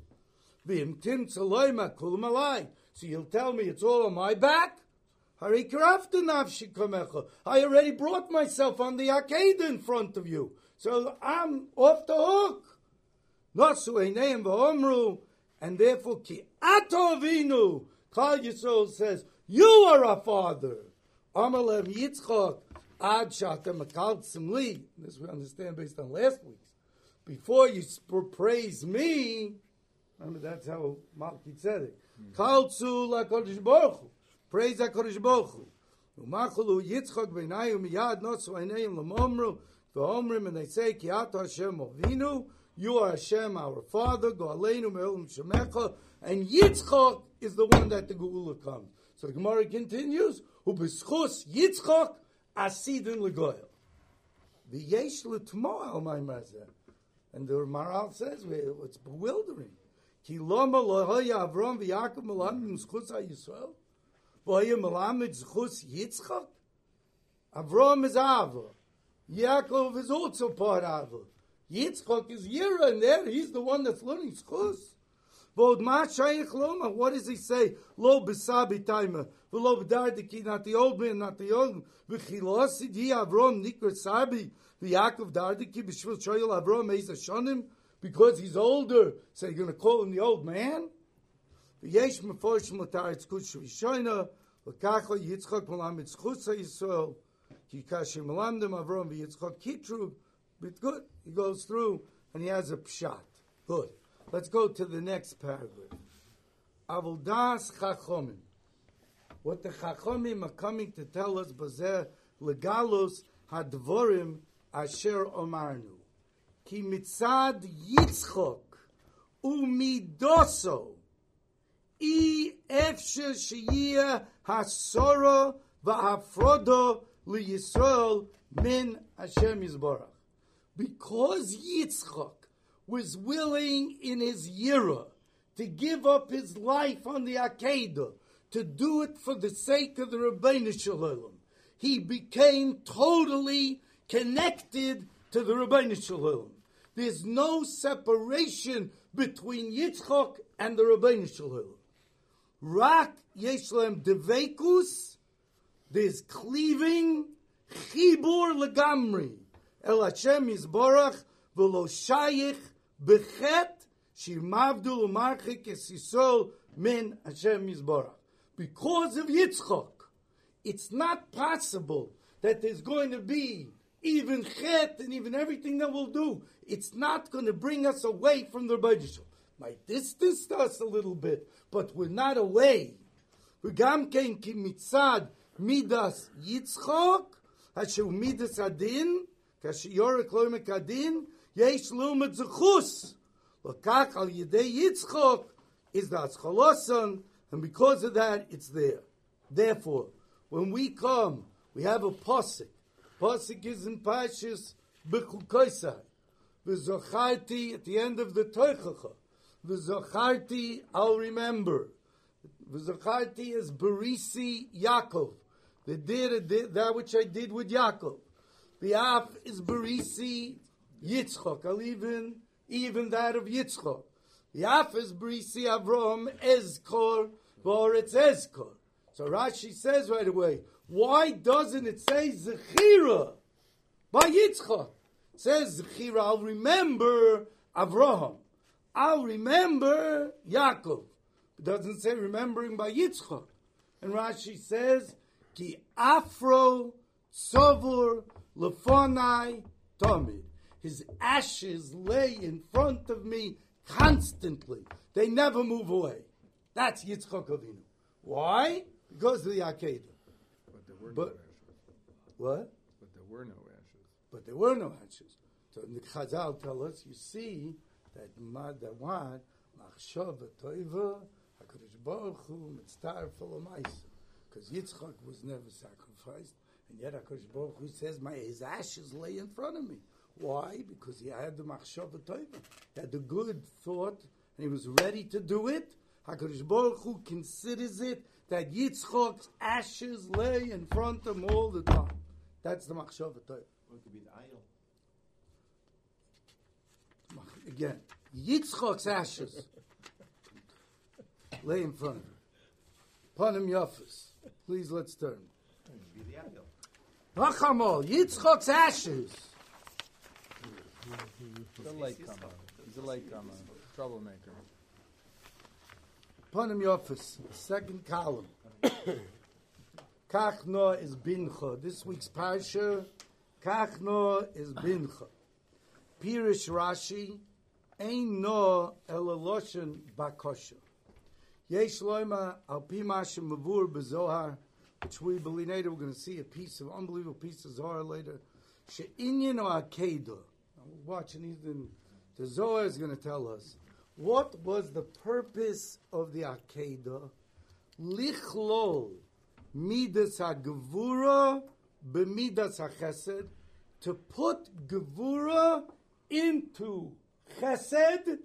Speaker 2: So you'll tell me it's all on my back? I already brought myself on the Akedah in front of you. So I'm off the hook. And therefore, Ki Ato Avinu, Klal Yisrael says, You are our father. Amalem Yitzchak, Ad Shatem Akaltzim Li. This we understand based on last week's. Before you praise me, remember that's how Malki said it. Kaltzu LaKodesh Baruch Hu. Praise HaKodesh Baruch Hu. Umachulu Yitzchak B'nai Umiyad Notzu Einayim L'momru V'omrim, and they say, Ki Ata Hashem Ovinu, you are Hashem, our Father, Go'aleinu Me'olim Shemecha, and Yitzchak is the one that the Geula comes. So the Gemara continues, U'b'schus Yitzchak Asidin L'goyel. V'yesh l'tmo al ma'imazeh. And the Maral says, it's bewildering. Ki loma lo'hoya Avram v'Yaakov melamed m'schus ha'Yisrael, v'hoya melamed zchus Yitzchak. Avram is Ava. Yaakov is also part Ava. Yitzchak is Yira, and there he's the one that's learning schus. What does he say? Lo b'sabi taima, v'lo b'dardiki, not the old man, not the young. V'chilosid hi Avram nikra sabi, v'Yaakov dardiki b'shvil shoyel Avram eis hashonim, because he's older, so you're going to call him the old man? V'yesh meforshim l'taretz kush v'shoyna, v'kacho Yitzchak melamed schus ha'Yisrael, ki kasher melamdem Avram v'Yitzchak kitru. But good, he goes through and he has a pshat. Good. Let's go to the next paragraph. Avodas Chachomim. What the Chachomim are coming to tell us, Bazer legalos hadvorim asher omarnu. Ki mitzad Yitzchok umidoso efshe sheyeh hasora v'hafrodo liyisrael min Hashem Yisborach. Because Yitzchak was willing in his Yira to give up his life on the Akedah, to do it for the sake of the Rabbeinu Shalom, he became totally connected to the Rabbeinu Shalom. There's no separation between Yitzchak and the Rabbeinu Shalom. Rak Yeshlem Devekus, there's cleaving, Chibur Legamri, El Hashem Yisborach, V'lo Shayich Bechet, Shir Mavdul Umarchik Esisol Min Hashem Yisborach. Because of Yitzchak, it's not possible that there's going to be even Chet and even everything that we'll do. It's not going to bring us away from the Rebbeinu Shalom. Might distance us a little bit, but we're not away. V'gam kein ki mitzad midas Yitzchak, Hashem midas adin, kashiyorek lo mekadin, yesh lumet zechus. Lokach al yedei Yitzchak is the Atzchalosan, and because of that, it's there. Therefore, when we come, we have a pasuk. Pasuk is in Pashas B'chukoisai. V'zacharti at the end of the Teichacha. V'zacharti, I'll remember. V'zacharti is Berisi Yaakov. That which I did with Yaakov. The Af is Berisi Yitzchak. I'll even that of Yitzchak. The Af is Berisi Avram Ezkor, or it's Ezkor. So Rashi says right away, why doesn't it say Zechira by Yitzchak? It says Zechira, I'll remember Avraham. I'll remember Yaakov. It doesn't say remembering by Yitzchak. And Rashi says, Ki Afro Tzavur Lefonai Tamid. His ashes lay in front of me constantly. They never move away. That's Yitzchak Avinu. Why? Because of the Akedah.
Speaker 1: But there were no ashes.
Speaker 2: What?
Speaker 1: But there were no ashes.
Speaker 2: But there were no ashes. So the Chazal tell us, you see, that Madawan, Machshava Toiva, HaKadosh Baruch Hu, Mitztar Folomaisa. Because Yitzchak was never sacrificed, and yet HaKadosh Baruch Hu says, his ashes lay in front of me. Why? Because he had the Machshava Toiva. He had the good thought, and he was ready to do it. HaKadosh Baruch Hu considers it that Yitzchak's ashes lay in front of him all the time. That's the Machshava Toiva.
Speaker 3: Or it could be the idol.
Speaker 2: Again, Yitzchak's ashes lay in front of him. Panim Yafis. Please, let's turn.
Speaker 3: It could be the idol.
Speaker 2: Rachamol, Yitzchak's ashes.
Speaker 1: He's a latecomer. He's a latecomer. Troublemaker.
Speaker 2: Panim Yafis, second column. Kachno is Bincha. This week's Parsha, Kachno is Bincha. Pirish Rashi, Ein no elaloshen bakosha. Yesh loima al pi masha mavur bezohar, which we believe later we're going to see a piece of unbelievable piece of Zohar later. She'inyan o akeda. We're watching Ethan. The Zohar is going to tell us what was the purpose of the akeda. Lichlol midas hagevura b'midas hachesed, to put gevura into chesed.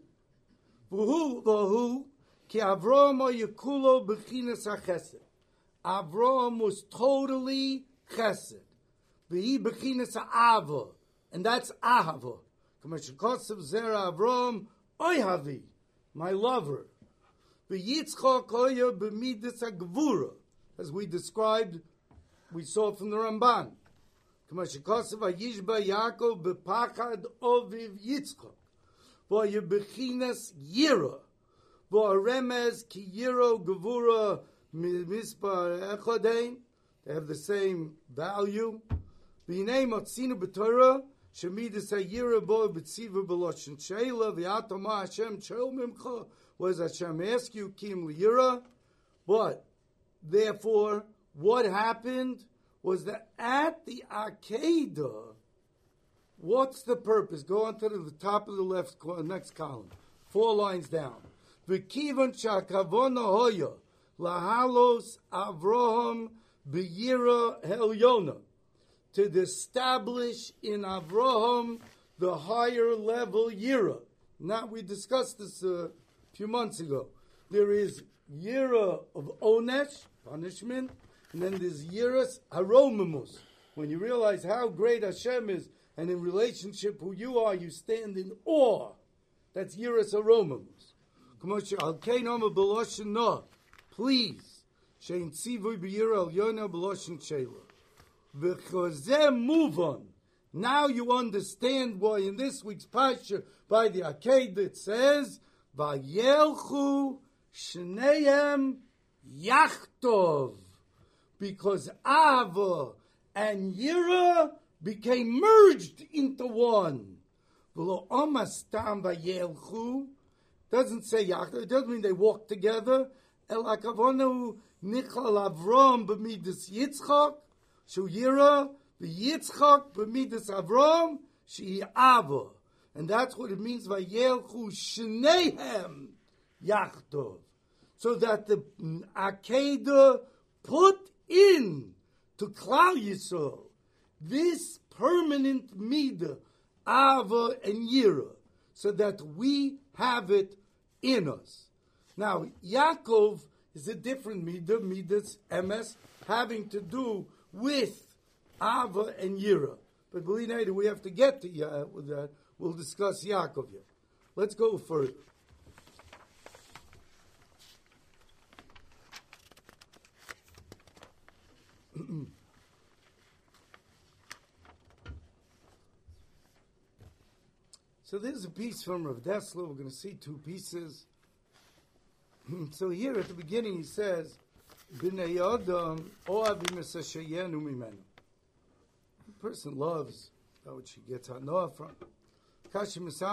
Speaker 2: V'hu ki Avraham yekulo b'chinas hachesed. Avraham was totally chesed. V'hi b'chinas ha'ava, and that's ahava. K'mashikosav zera Avraham oihavi, my lover. V'yitzchak oya b'midas hagevura, as we described, we saw from the Ramban. K'mashikosav v'yishba Yaakov b'pachad oviv Yitzchak. V'ya b'chinas yira. V'aremez ki yiro gevura mispar echodein. They have the same value. V'hinei matzinu b'torah shemidas hayira bo b'tziva b'loshen sheila v'yatoma Hashem sheil mimcha. Was Hashem ask you kim liyira? But therefore, what happened was that at the Akedah, what's the purpose? Go on to the top of the left next column, 4 lines down. V'kivan shakavona hoya lahalos Avraham b'yira helyona, to establish in Avraham the higher level yira. Now we discussed this a few months ago. There is yira of onesh, punishment, and then there's yiras haromimus. When you realize how great Hashem is, and in relationship who you are, you stand in awe. That's yiras haromimus. Please, shein tzivu b'yira al yona b'loshen sheila. V'chozeh move on. Now you understand why in this week's Parsha by the Akedah it says, Vayelchu shneim yachtov, because Ava and Yira became merged into one. V'lo omastam vayelchu, doesn't say yachtov, it doesn't mean they walked together. El akavonu nichal Avram b'midas Yitzchak, shu Yira, v'Yitzchak b'midas Avram, she Ava. And that's what it means, Vayelchu Shnehem Yachtov. So that the Akedah put in to Klal Yisrael this permanent midah, Ava and Yira, so that we have it in us. Now, Yaakov is a different midah, midas emes, having to do with Ava and Yira. But believe me, we have to get to with that. We'll discuss Yaakov here. Let's go further. So there's a piece from Rav Dessler. We're going to see 2 pieces. So here at the beginning he says, B'nei Adam oavim es hasheyenu mimenu. The person loves that which he gets hanoah from. When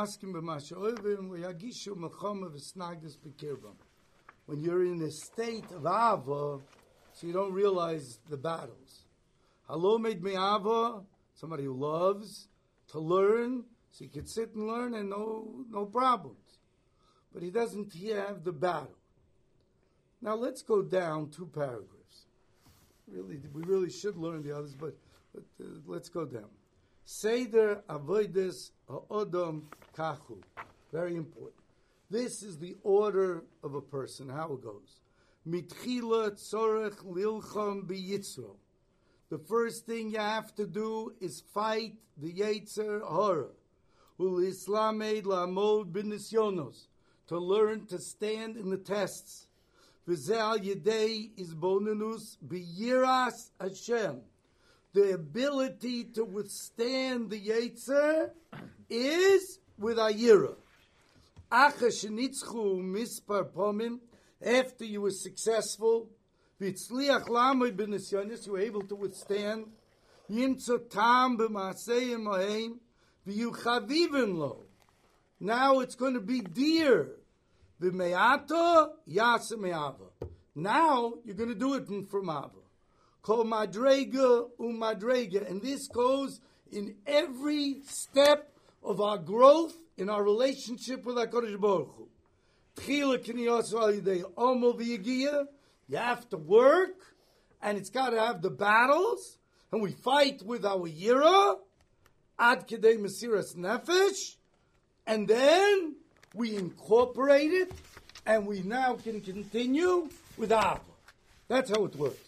Speaker 2: you're in a state of ava, so you don't realize the battles. Halo made me ava, somebody who loves to learn, so he could sit and learn and no problems. But he doesn't have the battle. Now let's go down 2 paragraphs. We really should learn the others, but let's go down. Seder avodas ha'odam kachu. Very important. This is the order of a person, how it goes. Mitchila tzorech lilcham biyitzro. The first thing you have to do is fight the Yetzer Hara. Ul islamed la'amod b'nisyonos. To learn to stand in the tests. V'ze'al yedei izbonenus biyiras Hashem. The ability to withstand the Yetzer is with Ayira. Acha shenitzchu mispar pomim, after you were successful, V'tzliach lamoy b'nisyonis, you were able to withstand. Yimtzo tam b'maaseyim oheim, v'yu chavivim lo. Now it's going to be dear. V'me'ato yasa me'ava. Now you're going to do it from Ava. Kol madrega umadrega. And this goes in every step of our growth in our relationship with HaKadosh Baruch Hu. Tchila k'niyos v'alidei omo v'yigia. You have to work, and it's got to have the battles, and we fight with our yira, ad kedei mesiras nefesh, and then we incorporate it, and we now can continue with Ava. That's how it works.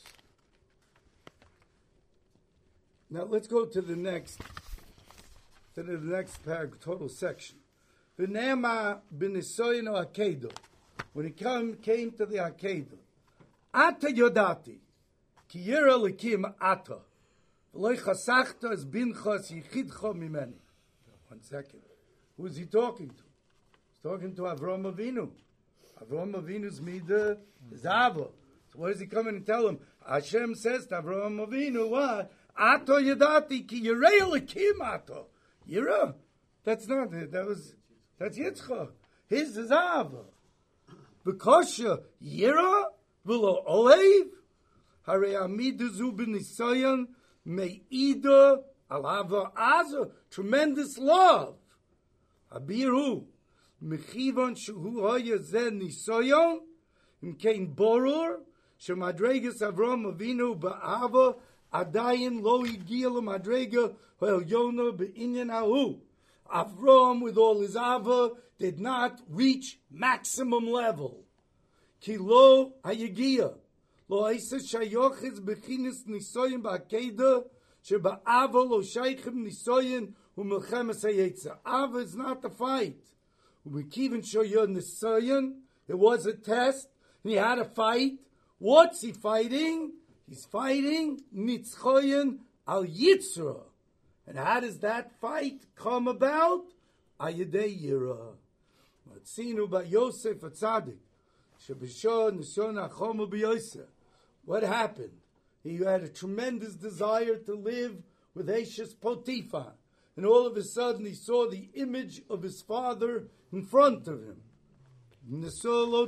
Speaker 2: Now let's go to the next paragraph, total section. V'nema b'nisoyin ha'akedah. When it came to the Akedah, Ata yodati, ki yira likim ata, v'loi chasachta es binchas yichidcha mimeni. 1 second. Who is he talking to? He's talking to Avraham Avinu. Avraham Avinu's midah is Ava. So what does he come in and tell him? Hashem says to Avraham Avinu, what? Ata yodati, ki yira likim ata. Yira? That's not it. That's Yitzchak. His is Ava. Because yira, V'lo olev, harei amida zu b'nisayon me'ida alava aza, tremendous love. Abiru, mechivan shehu haya zeh nisayon, imkein borur, shemadregas Avram Avinu ba'ava, adayin lo higia l'madrega ha'elyona be'inyan hahu. Avram, with all his ava, did not reach maximum level. Ki lo hayegia, lo haisa shayoches bechinis nisoyin ba'akeda, sheba'ava lo shaychem nisoyin u'melchemes hayetza. Ava is not the fight. U'mekivin shoyo nisoyin, it was a test, and he had a fight. What's he fighting? He's fighting nitzchoyin al yitzra. And how does that fight come about? Ayedei yira. Matzinu ba Yosef HaTzadik. What happened? He had a tremendous desire to live with Ashes Potiphar. And all of a sudden he saw the image of his father in front of him. He saw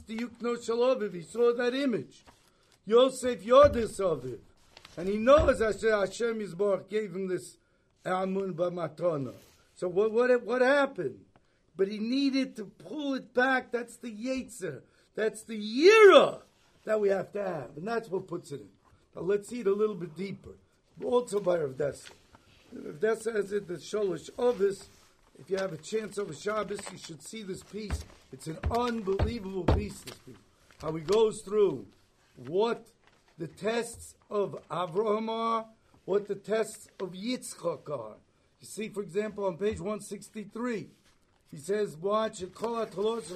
Speaker 2: that image. Yosef Yodis of it. And he knows Hashem Yisborach gave him this Amun B'matona. So what happened? But he needed to pull it back. That's the Yetzer. That's the Yira that we have to have. And that's what puts it in. Now let's see it a little bit deeper. Also by Rav Dessler. Rav Dessler has it, the Sholosh Ovis. If you have a chance over Shabbos, you should see this piece. It's an unbelievable piece, this piece. How he goes through what the tests of Avraham are, what the tests of Yitzchak are. You see, for example, on page 163, he says, watch, all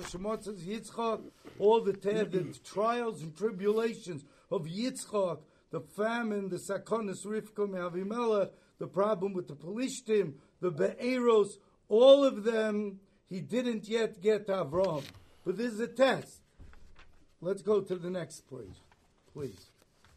Speaker 2: the trials and tribulations of Yitzchak, the famine, the Sakonis Rivka Me'avimelech, the problem with the Pelishtim, the Be'eros, all of them, he didn't yet get Avraham. But this is a test. Let's go to the next page, please.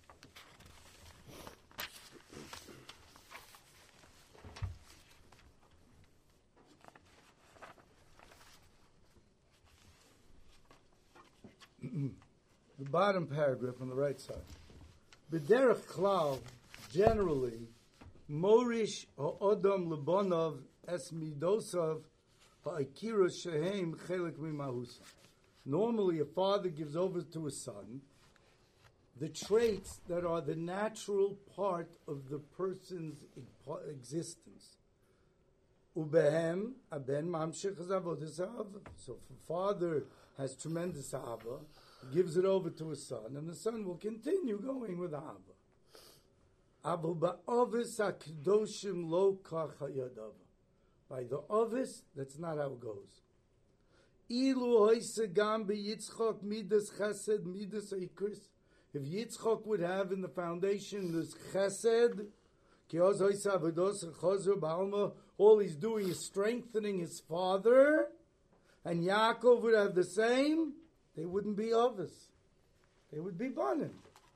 Speaker 2: The bottom paragraph on the right side. B'derech klal, generally, morish ha'odam lebonov es midosav ha'ikirus shehem chelik mimahusa. Normally, a father gives over to his son the traits that are the natural part of the person's existence. Ubehem aben mamshech zavodas ha'ava. So if a father has tremendous ava, gives it over to his son, and the son will continue going with ava. Abu ba'ovis ha'kedoshim lo kach hayadav. By the ovis, that's not how it goes. Ilu hoise gam beYitzchak midas chesed midas ikris. If Yitzchak would have in the foundation this chesed, all he's doing is strengthening his father, and Yaakov would have the same, they wouldn't be ovis. They would be banim.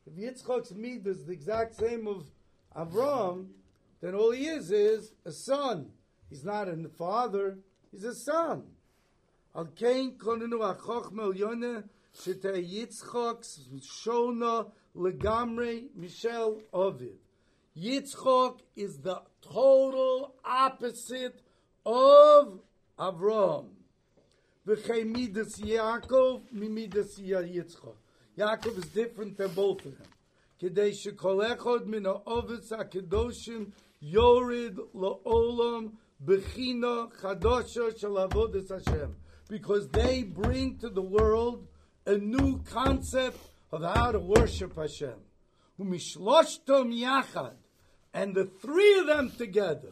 Speaker 2: If Yitzchak's midas is the exact same of Avram, then all he is a son. He's not a father, he's a son. Al kein konenu achochma yoneh shetei Yitzchak's shona legamrei Michel Ovid. Yitzchak is the total opposite of Avram. V'chei midas Yaakov mimidas Yitzchak. Yaakov is different than both of them. Kedei shekol echad min ha'ovetz ha'kedoshim yorid la'olam bechina chadasha shel avodas Hashem. Because they bring to the world a new concept of how to worship Hashem. Umishloshtom yachad. And the three of them together.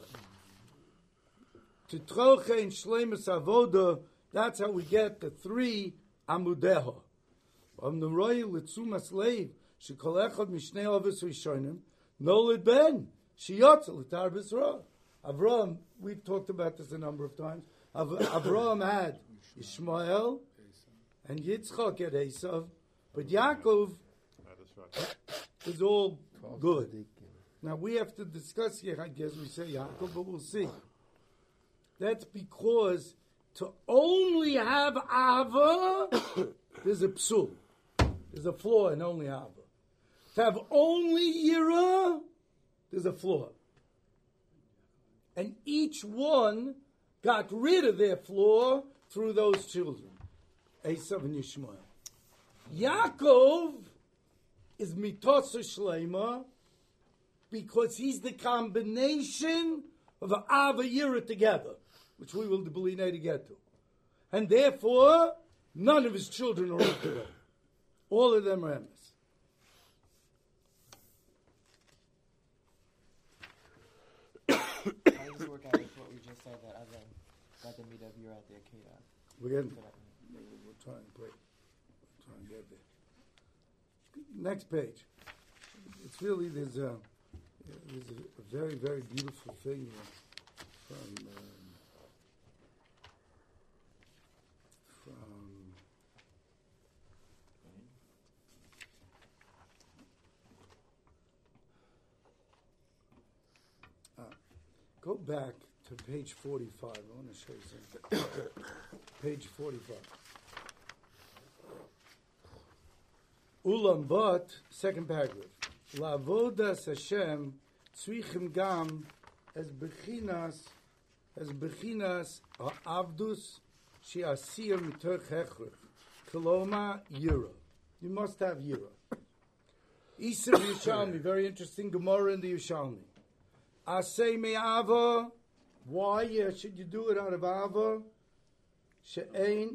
Speaker 2: Titroche and Shleimus Avoda, that's how we get the three Amudeha. The royal Litzumas Leiv, Shekol Echad Mishnei Ovis Rishonim, Nolid Ben, Shiyotzel L'tar B'Sra. Avram, we've talked about this a number of times. Avram had Ishmael and Yitzchak had Esav, but Yaakov is all good. Now we have to discuss here, I guess we say Yaakov, but we'll see. That's because to only have Ava, there's a psul. There's a flaw in only Ava. To have only Yira, there's a flaw. And each one got rid of their flaw through those children, Esav and Yishmael. Yaakov is mitosa shleima because he's the combination of Ava Yira together, which we will believe to get to. And therefore, none of his children are together. All of them are emes.
Speaker 4: How does this work out with what we just said that Avram got the meat of Yira at the Akedah?
Speaker 2: We'll try and break. We'll try and get there. Next page. It's really, there's a very, very beautiful thing here from go back to page 45. I want to show you something. Page 45. Ulam but, second paragraph. La'avodas Hashem tzrichim gam as bechinas ha'avdus she'asir mitoch hechrich. Koloma Yira. You must have Yira. Isa Yerushalmi, very interesting Gemara in the Yerushalmi. Asay me'ava. Why should you do it out of Ava? She'ein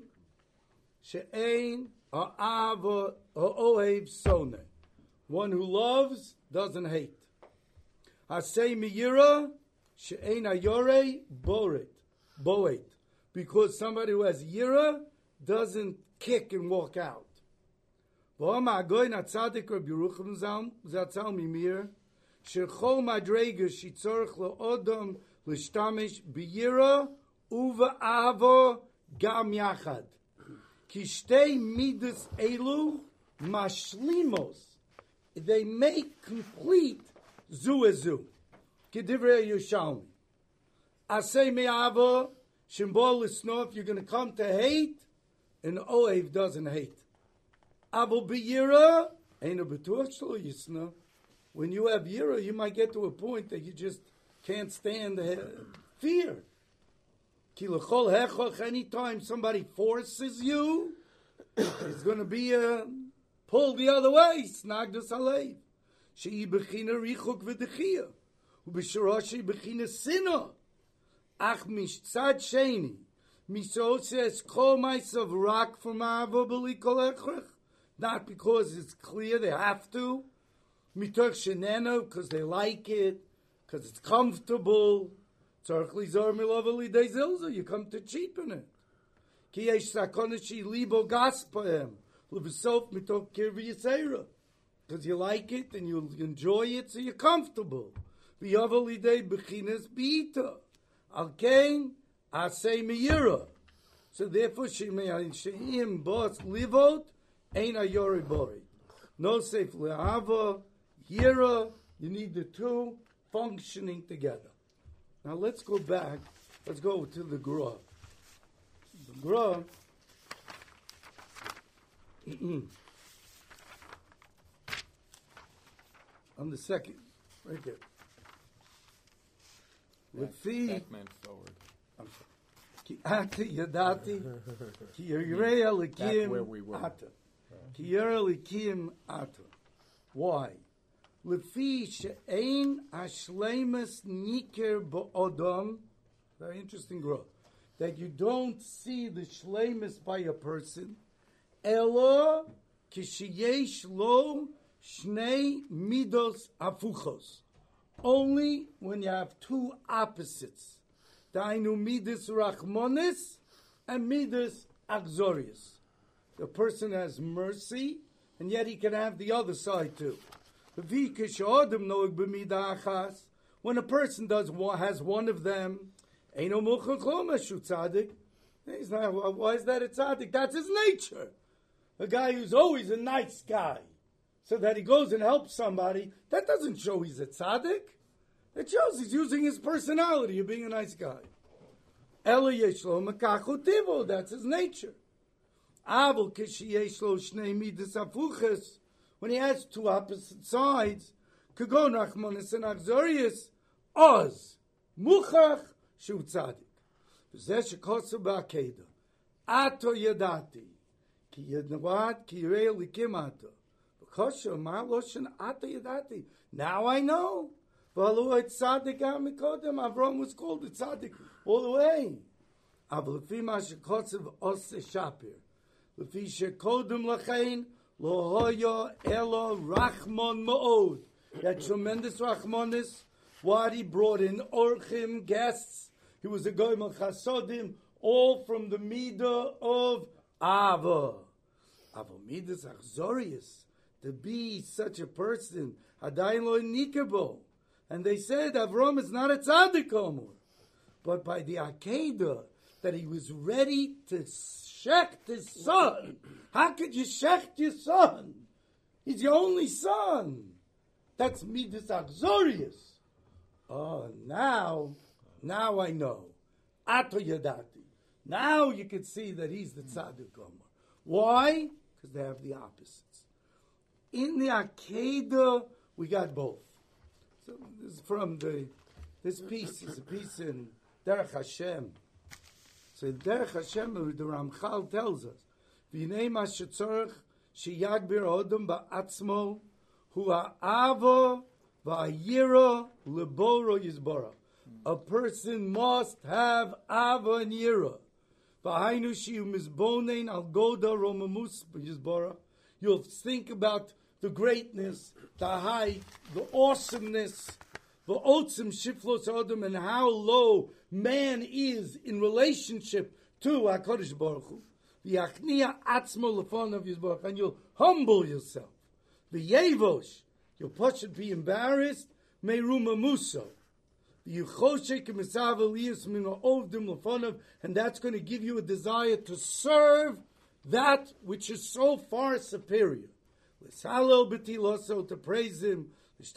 Speaker 2: ha'ava ha'ohev soneh. One who loves doesn't hate. Asay me'yira she'ein ha'yorei boet. Because somebody who has yira doesn't kick and walk out. V'hama agoy natzadik Rabbi Yerucham zatzal mimir shechol madrega shitzorch le'odom l'shtamish b'yira uva avo gam yachad. Ki shtei midas elu mashlimos. They make complete zu. Kedivrei Yerushalmi. Asay me'avo shimbol l'snof. You're going to come to hate, and Oev doesn't hate. Avo b'yira ain't a b'tuach shlo yisna. When you have yira, you might get to a point that you just can't stand fear. Ki l'chol hechoch, anytime somebody forces you, it's going to be pulled the other way. Snagdus alev. She'i b'china richuk v'dechia. U'b'shirashi b'china sinah. Ach mishtzad sheni. Miso says, kol ma'asav rak from avo b'li kol echrech. Not because it's clear they have to. Mitoch shenena, because they like it, because it's comfortable. Tzarech lizor milov alidei zilza. You come to cheapen it. Ki yesh sakona shi libo gaspahem. L'v'sof mitoch kirvi yisera. Because you like it and you enjoy it, so you're comfortable. V'yav alidei b'chines b'ita. Al kein asay miyira. So therefore, she'im bos livot, ein a yori bori. Nosef le'ava, yira. You need the two functioning together. Now let's go back. Let's go to the Gra. The Gra. On the second, right there. Lefi.
Speaker 1: That meant forward.
Speaker 2: I'm sorry. Ki ati yadati, ki yirei elikim
Speaker 1: where we were.
Speaker 2: ata. Ki yirei elikim ata. Why? Lefi she'ein ashleimus niker ba'odam. Very interesting growth. That you don't see the shleimus by a person. Elo kishiyesh lo shnei midos afuchos. Only when you have two opposites. Dainu midas rachmonis and midas axorius. The person has mercy, and yet he can have the other side too. When a person has one of them, he's not, why is that a tzaddik? That's his nature. A guy who's always a nice guy, so that he goes and helps somebody, that doesn't show he's a tzaddik. It shows he's using his personality of being a nice guy. That's his nature. When he has two opposite sides, kagon rachmanis and axorius, oz, muchach, shu tzaddik. V'zeh shekosu ba'akeda. Ato yadati. Ki yadnavad, ki yirei likim ato. V'kosho ma'loshen ato yadati. Now I know. V'alu et tzaddik amikodem. Avram was called a tzaddik all the way. Aval lefi ma shekosu v'ose shapir. Lefi shekodem lachein, lo hoya elo rachmon ma'od. That tremendous rachmonis. What he brought in orchim, guests. He was a goyim chasodim, all from the midah of Ava. Ava midas achzorius. To be such a person, adayin lo nikabo. And they said Avram is not a tzaddik anymore. But by the Akedah, that he was ready to shecht his son. How could you shecht your son? He's your only son. That's midas achzorius. Oh, now I know. Ato yadati. Now you can see that he's the tzaddik gomer. Why? Because they have the opposites. In the Akedah, we got both. So this is from this piece is a piece in Derech Hashem. So in Derech Hashem, the Ramchal tells us, V'nei ma shetzorech sheyagbir odom ba'atzmo hu ha'ava va'yira leboro yizbara. A person must have ava and yira. V'hainu shiu mizbonein al goda romamus yizbara. You'll think about the greatness, the height, the awesomeness, the otzim shiflos odom, and how low man is in relationship to HaKadosh Baruch Hu. V'yachnia atzmo lefonav yizbara, and you'll humble yourself. V'yevosh, you'll should be embarrassed. Meiruma muso. And that's going to give you a desire to serve that which is so far superior. To praise him. This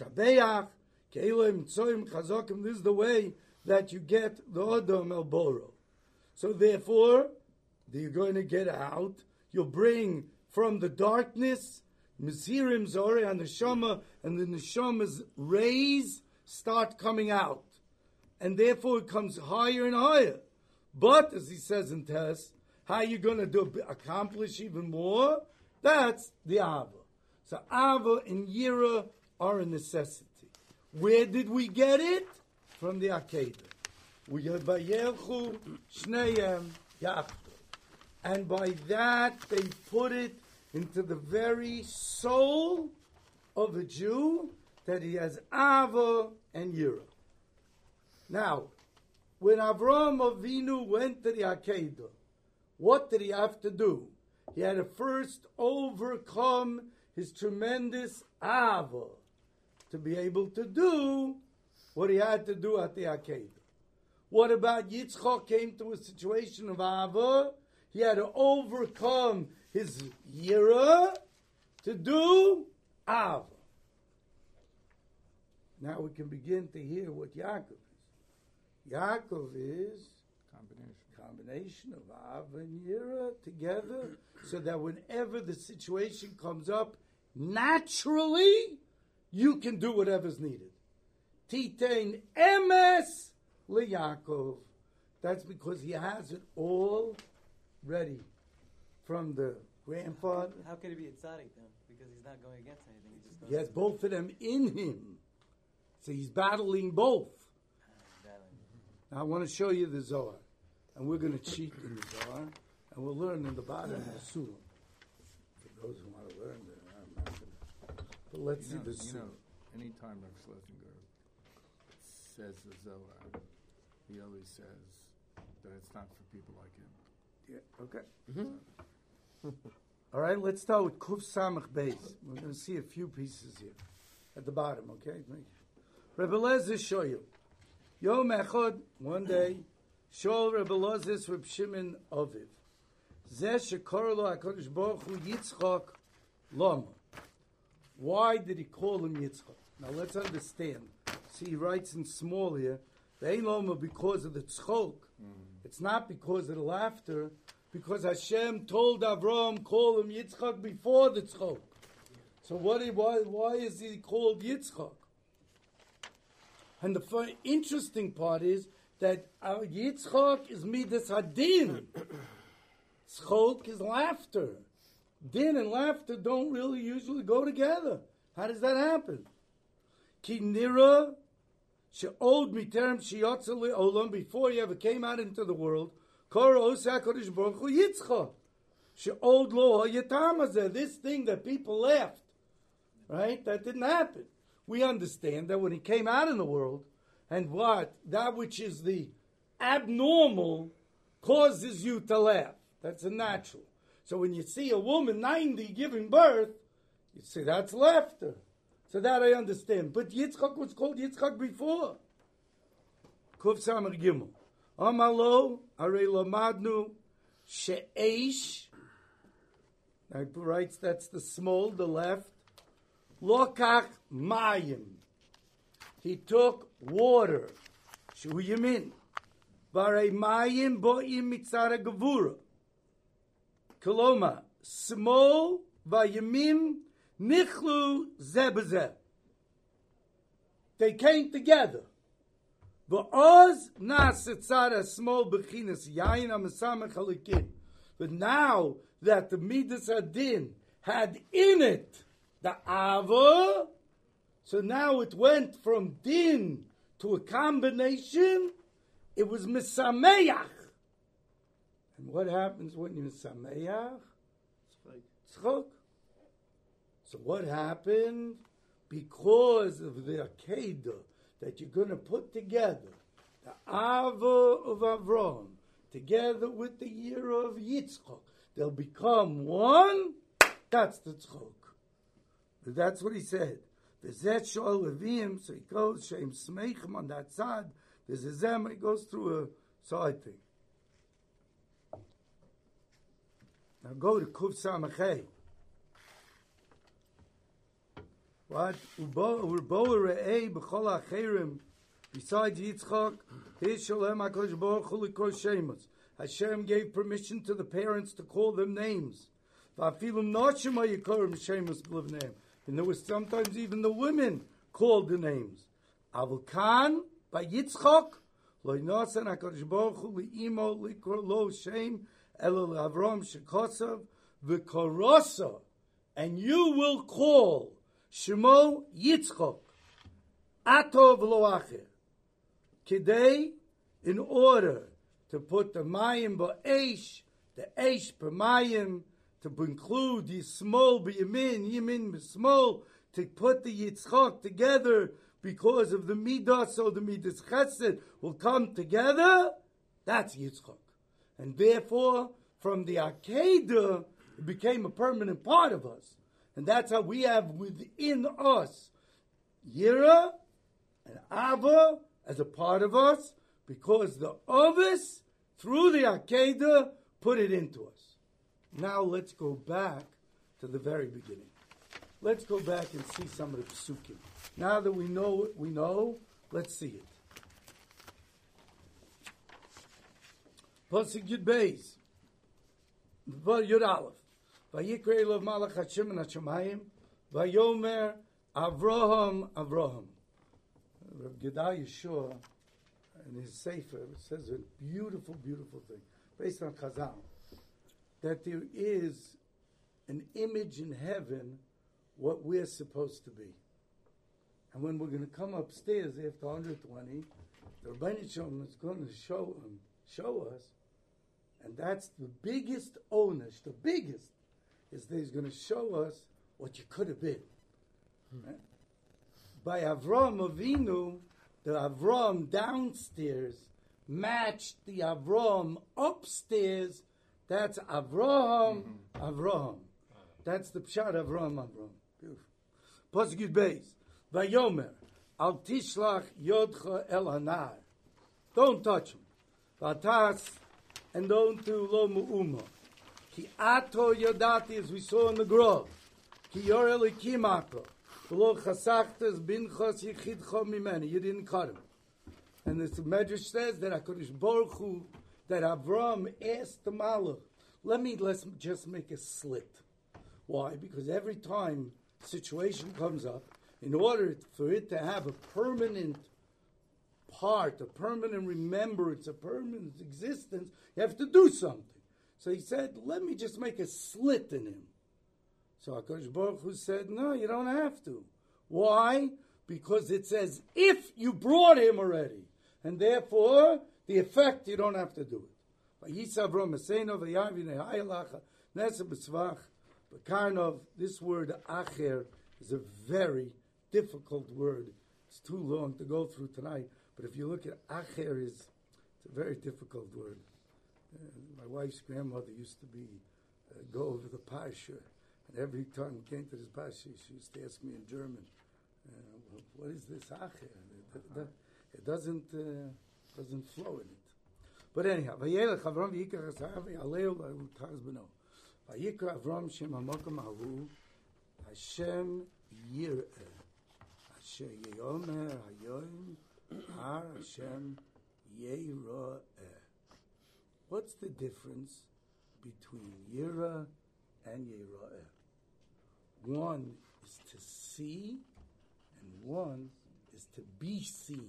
Speaker 2: is the way that you get the Odom El Boro. So therefore, you're going to get out. You'll bring from the darkness, Mesirim Zoreh and Neshama, and the Neshama's rays start coming out. And therefore it comes higher and higher. But, as he says in Tess, how are you going to accomplish even more? That's the Ava. So Ava and Yira are a necessity. Where did we get it? From the Akedah. We have Vayelchu Shneim Yachdu. And by that they put it into the very soul of a Jew that he has Ava and Yira. Now, when Avraham Avinu went to the Akedah, what did he have to do? He had to first overcome his tremendous Ava to be able to do what he had to do at the Akedah. What about Yitzchak came to a situation of Ava? He had to overcome his Yira to do Av. Now we can begin to hear what Yaakov is. Yaakov is combination of Av and Yira together, so that whenever the situation comes up, naturally, you can do whatever's needed. Titein emes leYaakov. That's because he has it all ready from the grandfather.
Speaker 4: How could it be a tzaddik then? Because he's not going against anything. He just goes
Speaker 2: He has both of them in him. So he's battling both. Now I want to show you the Zohar. And we're going to cheat in the Zohar. And we'll learn in the bottom of the Sulam. For those who want to learn there, I'm not going to. But let's see the Sulam.
Speaker 1: Anytime Rav Schlesinger says the Zohar, he always says that it's not for people like him.
Speaker 2: Yeah, okay. All right, let's start with Kuf Samach Beis. We're going to see a few pieces here at the bottom, okay? Rebbe Lezer show you. Yom Echad, one day, Shol Rebbe Lezer Reb Shimon Aviv. Zeh shekor lo HaKadosh Baruch Hu Yitzchak Lama. Why did he call him Yitzchak? Now let's understand. See, he writes in small here. They ain't Lama because of the tzchok. It's not because of the laughter. Because Hashem told Avram, call him Yitzchak before the tzchok. So why is he called Yitzchak? And the interesting part is that Yitzchak is Midas Hadin. Tzchok is laughter. Din and laughter don't really usually go together. How does that happen? Ki nira she'od miterem sheyotza le'olam, before he ever came out into the world, kora oseh HaKadosh Baruch Hu Yitzchak she'od lo hayatam hazeh. This thing that people laughed, right? That didn't happen. We understand that when he came out in the world, and what? That which is the abnormal causes you to laugh. That's a natural. So when you see a woman 90 giving birth, you say that's laughter. So that I understand. But Yitzchak was called Yitzchak before. Kuf Samar Gimel. Amalo, Arei Lamadnu, She'esh. Now he writes that's the small, the left. Lokach Mayim. He took water. Shu Yamin. Varei Mayim Bo'im Mitzara Gevura. Koloma. Small Vayimim Nichlu Zebazeh. They came together. Va'oz Nasetzara small Bechinas Yain Amasamach Halikim. But now that the Midas Hadin had in it the Ava, so now it went from Din to a combination. It was Misameach. And what happens when you Misameach? Tzchok. So what happened? Because of the Akedah that you're going to put together, the Ava of Avram, together with the year of Yitzchak, they'll become one. That's the Tzchok. But that's what he said. V'zet shol levim, so he goes, she'im smeichem on that side, there's a zem, he goes through a side thing. Now go to Kuf Samachay. What? U'bo re'ei b'chol ha'cherim, besides Yitzchak, his sholem HaKadosh Baruch Hu l'kol shemos. Hashem gave permission to the parents to call them names. V'afilum noshim ha'yikorim shemos b'livneim. And there was sometimes even the women called the names. Avulkan by Yitzchak, lo yinosan HaKadosh Baruch Hu li'imo likro lo shem elo l'Avram shekosav v'korosa. And you will call Shemo Yitzchak Atov lo acher. Kidei, in order to put the mayim ba'esh, the esh b'mayim, to include the small b'yamin, yamin b'small, to put the Yitzchak together because of the midas, so the midas chesed will come together. That's Yitzchak. And therefore, from the Akedah, it became a permanent part of us. And that's how we have within us Yira and Ava as a part of us, because the Ovis, through the Akedah, put it into us. Now let's go back to the very beginning. Let's go back and see some of the psukim. Now that we know what we know, let's see it. Pasuk Yud Beis, Yud Aleph. Vayikra Elav Malach Hashem min Hashemayim, Vayomer Avraham. Rav Gedaliah Shua, in his Sefer, says a beautiful, beautiful thing, based on Chazal, that there is an image in heaven what we're supposed to be. And when we're going to come upstairs after 120, the Rebbeinu Shalom is going to show us, and that's the biggest onus, the biggest, is that he's going to show us what you could have been. Right? By Avram Avinu, the Avram downstairs matched the Avram upstairs. That's Avraham, Avraham. That's the Pshat Avram. Beautiful. Pasuk Yud Beis. Vayomer, al tishlach yodcha el hanar. Don't touch him. Vatas, and don't do lo mu'uma. Ki ato yodati, as we saw in the grove. Ki yor elikim ato. V'lo chasachtes binchos yichidcho mimeni. You didn't cut him. And the Medrash says that HaKadosh Baruch Hu, that Avram asked the Malach, let's just make a slit. Why? Because every time situation comes up, in order for it to have a permanent part, a permanent remembrance, a permanent existence, you have to do something. So he said, let me just make a slit in him. So HaKadosh Baruch Hu said, no, you don't have to. Why? Because it says, if you brought him already, and therefore, the effect, you don't have to do it. This word acher is a very difficult word. It's too long to go through tonight. But if you look at acher, it's a very difficult word. My wife's grandmother used to go over the parsha, and every time we came to this parsha, she used to ask me in German, "What is this acher?" It doesn't flow in it. But anyhow, Vayelech Avram v'yikach Esav v'yaleu l'utaz b'no. Vayikra Avram shem hamakom hahu Hashem yireh. Asher yeyomer hayoim har Hashem yireh. What's the difference between yireh and yireh? One is to see, and one is to be seen.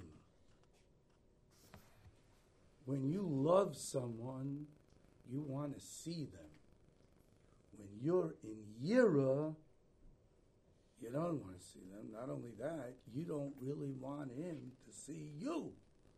Speaker 2: When you love someone, you want to see them. When you're in yira, you don't want to see them. Not only that, you don't really want him to see you.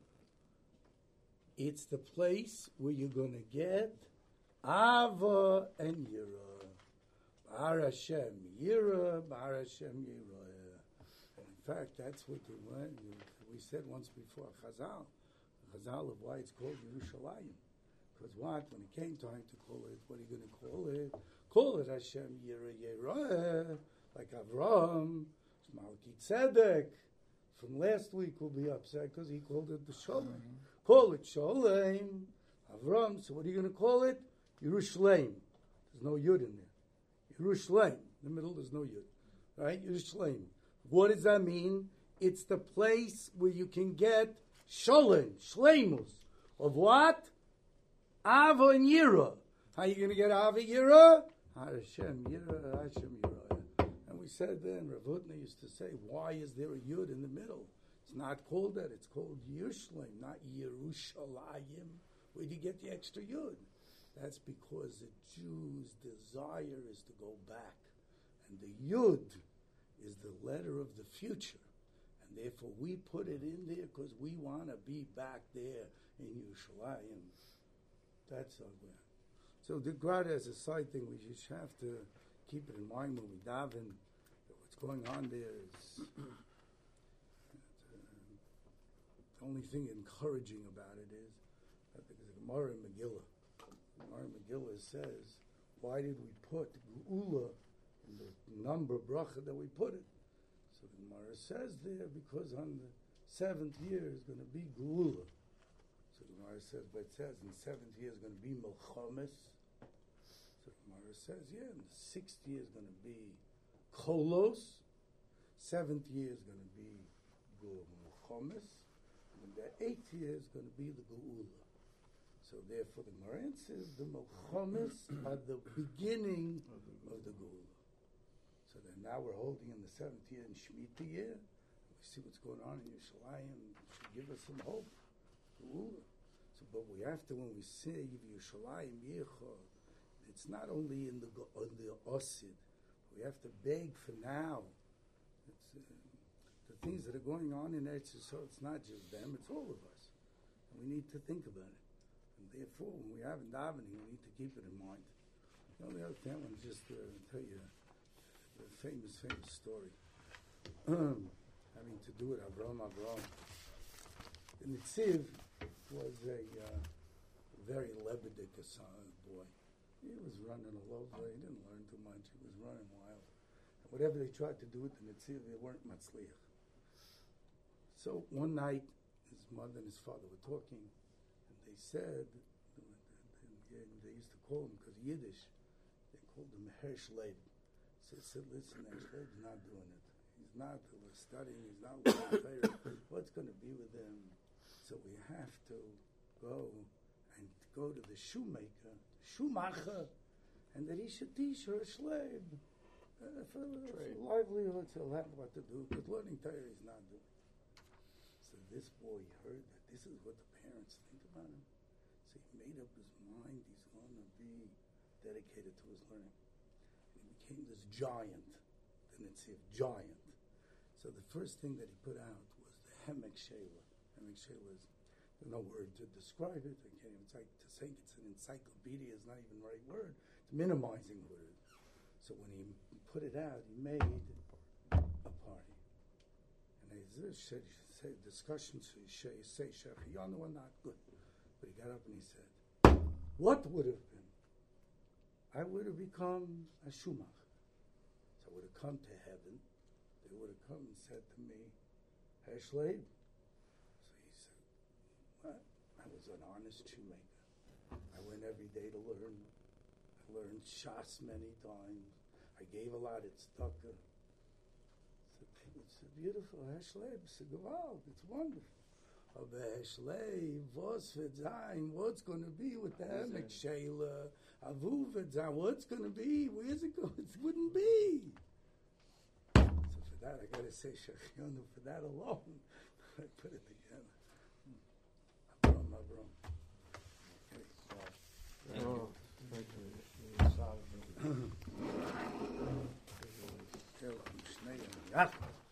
Speaker 2: It's the place where you're going to get Ava and Yira. Bar Hashem Yira, Bar Hashem Yira. And in fact, that's what we said once before, Chazal of why it's called Yerushalayim. Because what? When it came time to call it, what are you going to call it? Call it Hashem Yira Yira, like Avram, Malki Tzedek. From last week we'll be upset because he called it the Sholem. Call it Sholem, Avram. So what are you going to call it? Yerushalayim. There's no Yud in there. Yerushalayim. In the middle there's no Yud. Right? Yerushalayim. What does that mean? It's the place where you can get Sholem, Shleimus. Of what? Ava and Yira. How are you going to get Ava Yira? Hashem Yira, Hashem Yira. And we said then, Rav Hutner used to say, why is there a Yud in the middle? It's not called that. It's called Yerushalayim, not Yerushalayim. Where do you get the extra Yud? That's because the Jew's desire is to go back. And the Yud is the letter of the future. And therefore we put it in there because we want to be back there in Yerushalayim. That's our way. So the Grad as a side thing, we just have to keep it in mind when we daven. What's going on there is the only thing encouraging about it is that the Gemara in Megillah says, why did we put Geula in the number bracha that we put it? So the Gemara says there, because on the 7th year is going to be Geula. So the Gemara says, but it says in the 7th year is going to be Melchomes. So the Gemara says, yeah, in the 6th year is going to be Kolos. 7th year is going to be Chomis. And the 8th year is going to be the Geula. So therefore the Gemara says the Chomis are the beginning of the Geula. So then now we're holding in the 7th year in Shemitah year. We see what's going on in Yerushalayim. It should give us some hope. Geula. So, but we have to, when we say Yerushalayim Yecha, it's not only in the Osid. We have to beg for now. It's, the things that are going on in Eretz Yisrael, it's not just them, it's all of us. And we need to think about it. And therefore, when we have davening, we need to keep it in mind. The only other thing I want to just tell you the famous story. Having to do with Avraham. The Nitziv was a very Lebedik boy. He was running all over. He didn't learn too much. He was running wild. And whatever they tried to do with the Nitziv, they weren't matzliach. So one night, his mother and his father were talking, and they said, they used to call him, because Yiddish, they called him Hersh Leib. So they said, listen, Hersh Leib's not doing it. He's not studying, he's not learning. What's going to be with him? So we have to go to the shoemaker, and that he should teach her a slave for livelihoods. He'll have what to do, because learning Torah he's not doing. So this boy heard that this is what the parents think about him. So he made up his mind he's going to be dedicated to his learning. And he became this giant, the Nitziv, giant. So the first thing that he put out was the Hemek Shela. Hemek Shela is, there's no word to describe it. I can't even say, to say it's an encyclopedia is not even the right word. It's minimizing what it is. So when he put it out, he made a party. And there's discussions, say, Shechiyanu are not good. But he got up and he said, what would have been? I would have become a Shumach. So I would have come to heaven. They would have come and said to me, Hersh Leib. I was an honest shoemaker. I went every day to learn. I learned Shas many times. I gave a lot of tzedakah. It's beautiful. Hersh Leib. It's wonderful. Aber Hersh Leib, what's going to be with the Hemek Shela? Avu v'zayin, what's going to be? Where's it going? It wouldn't be. So for that, I got to say Shechiyanu for that alone. I put it together. Okay.